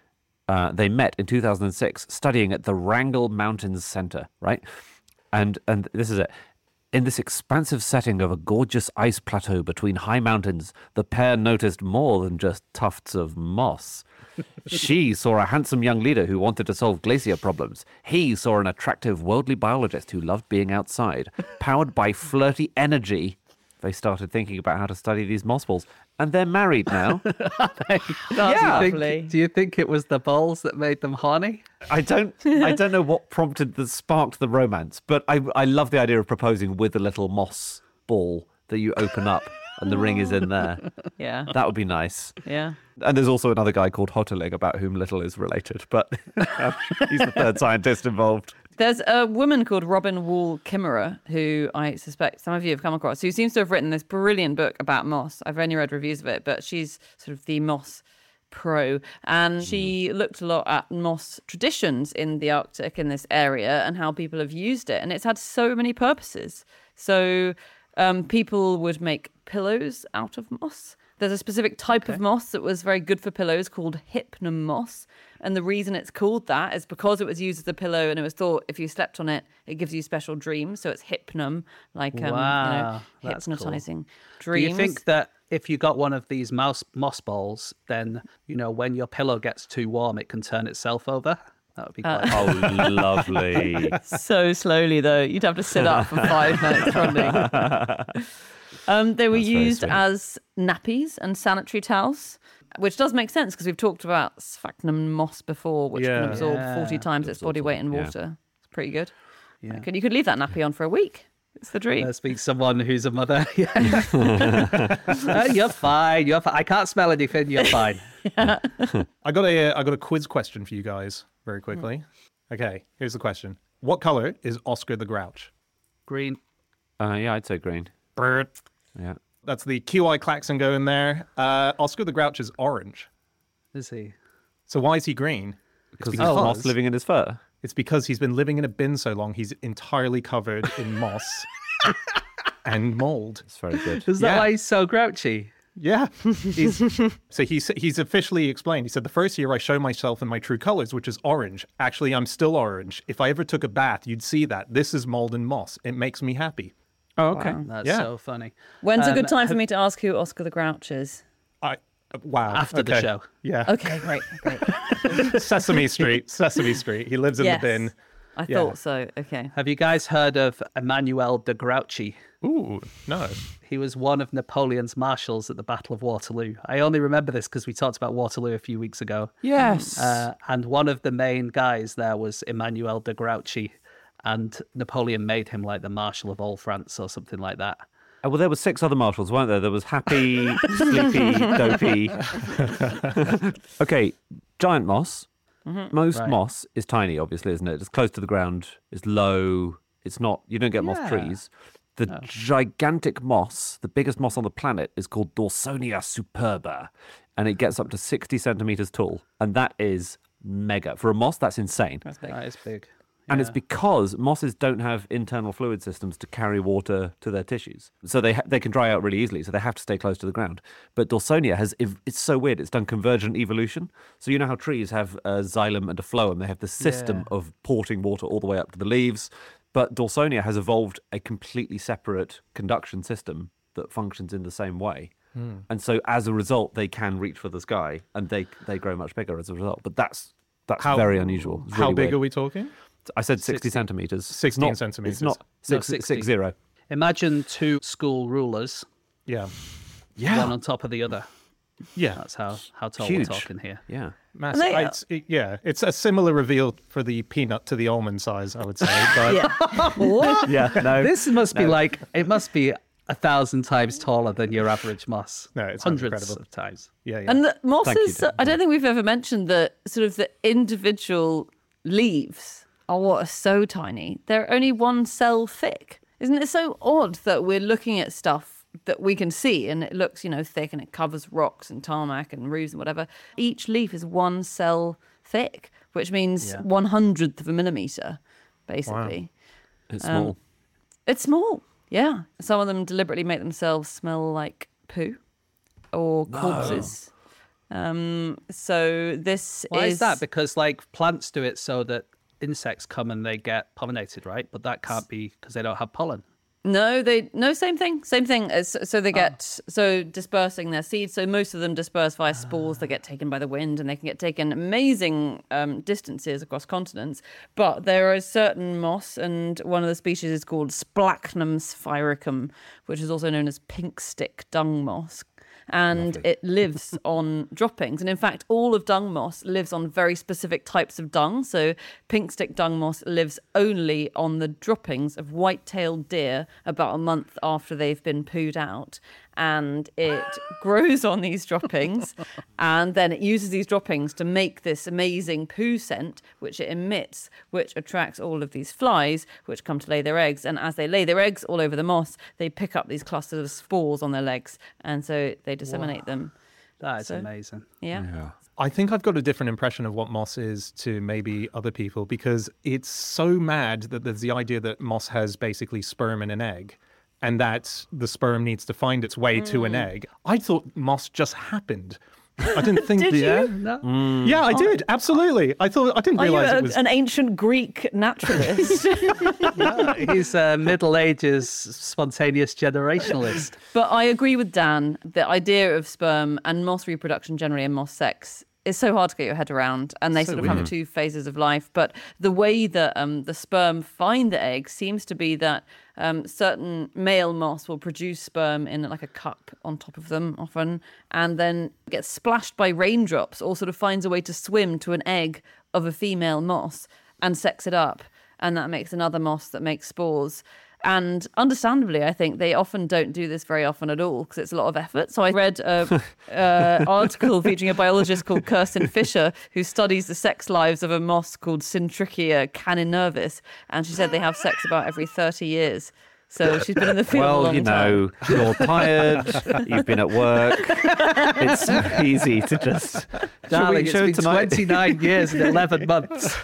they met in 2006 studying at the Wrangell Mountains Center, right? And this is it. In this expansive setting of a gorgeous ice plateau between high mountains, the pair noticed more than just tufts of moss. She saw a handsome young leader who wanted to solve glacier problems. He saw an attractive worldly biologist who loved being outside. Powered by flirty energy, they started thinking about how to study these moss balls. And they're married now. That's lovely. Do you think it was the balls that made them horny? I don't know what sparked the romance, but I love the idea of proposing with a little moss ball that you open up and the ring is in there. Yeah. That would be nice. Yeah. And there's also another guy called Hotterling about whom little is related, but he's the third scientist involved. There's a woman called Robin Wall Kimmerer, who I suspect some of you have come across, who seems to have written this brilliant book about moss. I've only read reviews of it, but she's sort of the moss pro. And she looked a lot at moss traditions in the Arctic, in this area, and how people have used it. And it's had so many purposes. So people would make pillows out of moss. There's a specific type of moss that was very good for pillows called hypnum moss. And the reason it's called that is because it was used as a pillow and it was thought if you slept on it, it gives you special dreams. So it's hypnum, like hypnotizing dreams. Do you think that if you got one of these moss balls, then, when your pillow gets too warm, it can turn itself over? That would be quite Oh, lovely. So slowly, though. You'd have to sit up for 5 minutes running. They were used as nappies and sanitary towels, which does make sense because we've talked about sphagnum moss before, which can absorb 40 times its body weight in water. It's pretty good. Yeah. You could leave that nappy on for a week. It's the dream. There's been someone who's a mother. You're fine. You're fine. I can't smell anything. You're fine. I got a quiz question for you guys very quickly. Okay, here's the question. What color is Oscar the Grouch? Green. Yeah, I'd say green. Bird. Yeah. That's the QI klaxon going there. Oscar the Grouch is orange. Is he? So why is he green? Because there's moss living in his fur. It's because he's been living in a bin so long, he's entirely covered in moss and mold. It's very good. Is that why he's so grouchy? Yeah. He's officially explained. He said, the first year I show myself in my true colors, which is orange. Actually, I'm still orange. If I ever took a bath, you'd see that. This is mold and moss. It makes me happy. Oh, okay. Wow. That's so funny. When's a good time for me to ask who Oscar the Grouch is? Wow. After the show. Yeah. Okay, great. Sesame Street. He lives in the bin. I thought so. Okay. Have you guys heard of Emmanuel de Grouchy? Ooh, no. He was one of Napoleon's marshals at the Battle of Waterloo. I only remember this because we talked about Waterloo a few weeks ago. Yes. And one of the main guys there was Emmanuel de Grouchy. And Napoleon made him like the Marshal of all France or something like that. Oh, well, there were 6 other marshals, weren't there? There was Happy, Sleepy, Dopey. Okay, giant moss. Most moss is tiny, obviously, isn't it? It's close to the ground. It's low. It's not. You don't get moss trees. The gigantic moss, the biggest moss on the planet, is called Dorsonia superba, and it gets up to 60 centimeters tall, and that is mega for a moss. That's insane. That's big. That is big. And it's because mosses don't have internal fluid systems to carry water to their tissues. So they can dry out really easily, so they have to stay close to the ground. But Dorsonia it's so weird, it's done convergent evolution. So you know how trees have a xylem and a phloem, they have the system of porting water all the way up to the leaves. But Dorsonia has evolved a completely separate conduction system that functions in the same way. And so as a result, they can reach for the sky, and they grow much bigger as a result. But that's very unusual. It's How really big weird. are we talking? I said 60 centimetres. 16 centimetres. It's not No, 60. Imagine 2 school rulers, Yeah. one on top of the other. Yeah. That's how tall Huge. we're talking here. Yeah. Massive. It's a similar reveal for the peanut to the almond size, I would say. But What? Yeah, no. This must be it must be 1,000 times taller than your average moss. No, it sounds hundreds incredible. of times. yeah. And the Thank you, mosses, Dan. I don't think we've ever mentioned the sort of the individual leaves are so tiny. They're only 1 cell thick. Isn't it so odd that we're looking at stuff that we can see and it looks, thick and it covers rocks and tarmac and roofs and whatever. Each leaf is 1 cell thick, which means 1/100th of a millimeter, basically. It's small. It's small, yeah. Some of them deliberately make themselves smell like poo or corpses. So this Why is that? Because plants do it so that insects come and they get pollinated, right? But that can't be because they don't have pollen. No, same thing. So they get dispersing their seeds. So most of them disperse via spores that get taken by the wind, and they can get taken amazing distances across continents. But there is certain moss, and one of the species is called Splachnum sphaericum, which is also known as pink stick dung moss. And it lives on droppings. And in fact, all of dung moss lives on very specific types of dung. So pink stick dung moss lives only on the droppings of white-tailed deer about a month after they've been pooed out. And it grows on these droppings, and then it uses these droppings to make this amazing poo scent, which it emits, which attracts all of these flies, which come to lay their eggs. And as they lay their eggs all over the moss, they pick up these clusters of spores on their legs, and so they disseminate them. That is amazing. Yeah. I think I've got a different impression of what moss is to maybe other people, because it's so mad that there's the idea that moss has basically sperm in an egg, and that the sperm needs to find its way to an egg. I thought moss just happened. I didn't think. Did you? No. Yeah, I did. Absolutely. I didn't Are you realize it was. an ancient Greek naturalist? He's a Middle Ages spontaneous generationalist. But I agree with Dan. The idea of sperm and moss reproduction generally and moss sex is so hard to get your head around, and they sort of have 2 phases of life. But the way that the sperm find the egg seems to be that certain male moss will produce sperm in like a cup on top of them often, and then gets splashed by raindrops, or sort of finds a way to swim to an egg of a female moss and sex it up, and that makes another moss that makes spores. And understandably, I think they often don't do this very often at all because it's a lot of effort. So I read an article featuring a biologist called Kirsten Fisher, who studies the sex lives of a moss called Syntrichia caninervis. And she said they have sex about every 30 years. So she's been in the field a Well, long you time. know, you're tired, you've been at work. It's so easy to just... Darling, it's show been tonight? 29 years and 11 months.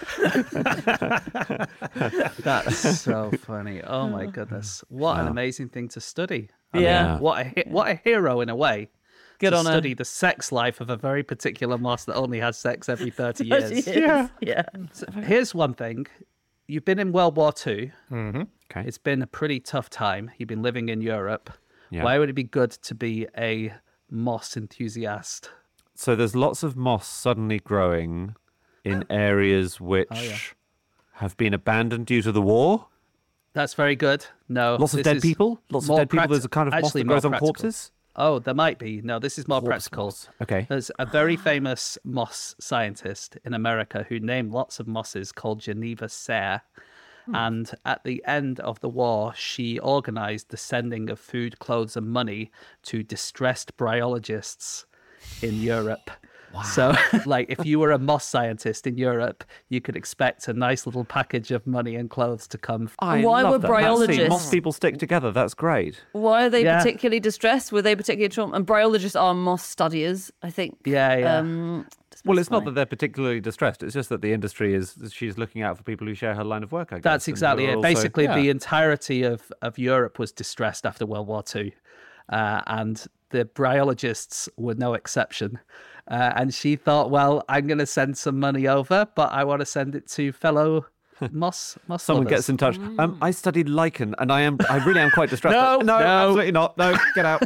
That's so funny. Oh my goodness. What an amazing thing to study. I mean, Yeah. what a hero in a way. Good to on her. study the sex life of a very particular moss that only has sex every 30 She years. is. Yeah. So here's one thing. You've been in World War II. Okay. It's been a pretty tough time. You've been living in Europe. Yeah. Why would it be good to be a moss enthusiast? So there's lots of moss suddenly growing in areas which have been abandoned due to the war. That's very good. No. Lots of this dead is people? Lots of more dead people. practi- There's a kind of moss actually that more grows on practical. corpses? Oh, there might be. No, this is more practical. moss. Okay. There's a very famous moss scientist in America who named lots of mosses called Geneva Sayre. And at the end of the war, she organized the sending of food, clothes, and money to distressed bryologists in Europe. Wow. So, like, if you were a moss scientist in Europe, you could expect a nice little package of money and clothes to come. I Why love were that. That's the- bryologists- moss people stick together. That's great. Why are they Yeah. particularly distressed? Were they particularly traumatized? And bryologists are moss studiers, I think. Yeah. Well, it's not specify. that they're particularly distressed. It's just that the industry she's looking out for people who share her line of work, I guess. That's and exactly who are it. also- Basically, Yeah. the entirety of Europe was distressed after World War II, and the bryologists were no exception. And she thought, well, I'm going to send some money over, but I want to send it to fellow moss Someone lovers. gets in touch. I studied lichen, and I really am quite distressed. No, no, no. absolutely not. No, get out.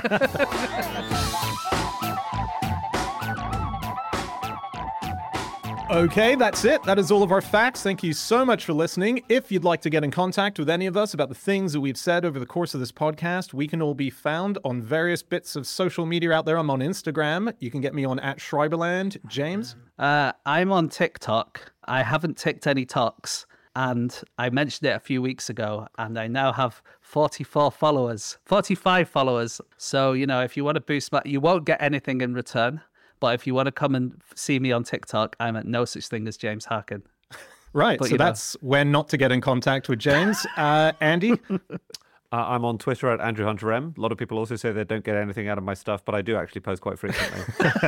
Okay, that's it. That is all of our facts. Thank you so much for listening. If you'd like to get in contact with any of us about the things that we've said over the course of this podcast, we can all be found on various bits of social media out there. I'm on Instagram. You can get me on @Schreiberland. James? I'm on TikTok. I haven't ticked any talks, and I mentioned it a few weeks ago, and I now have 45 followers. So, you know, if you want to boost you won't get anything in return. But if you want to come and see me on TikTok, I'm at no such thing as James Harkin. Right, But, so you know. that's when not to get in contact with James. Andy? I'm on Twitter at Andrew Hunter M. A lot of people also say they don't get anything out of my stuff, but I do actually post quite frequently.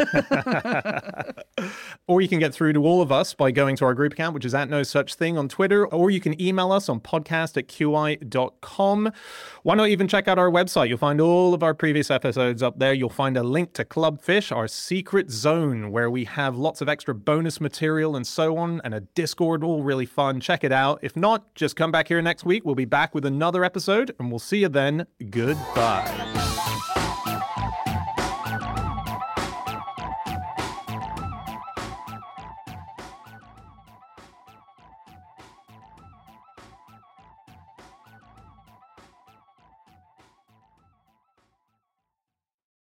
Or you can get through to all of us by going to our group account, which is at No Such Thing on Twitter, or you can email us on podcast@qi.com. Why not even check out our website? You'll find all of our previous episodes up there. You'll find a link to Clubfish, our secret zone, where we have lots of extra bonus material and so on, and a Discord, all really fun. Check it out. If not, just come back here next week. We'll be back with another episode, and we'll see you then. Goodbye.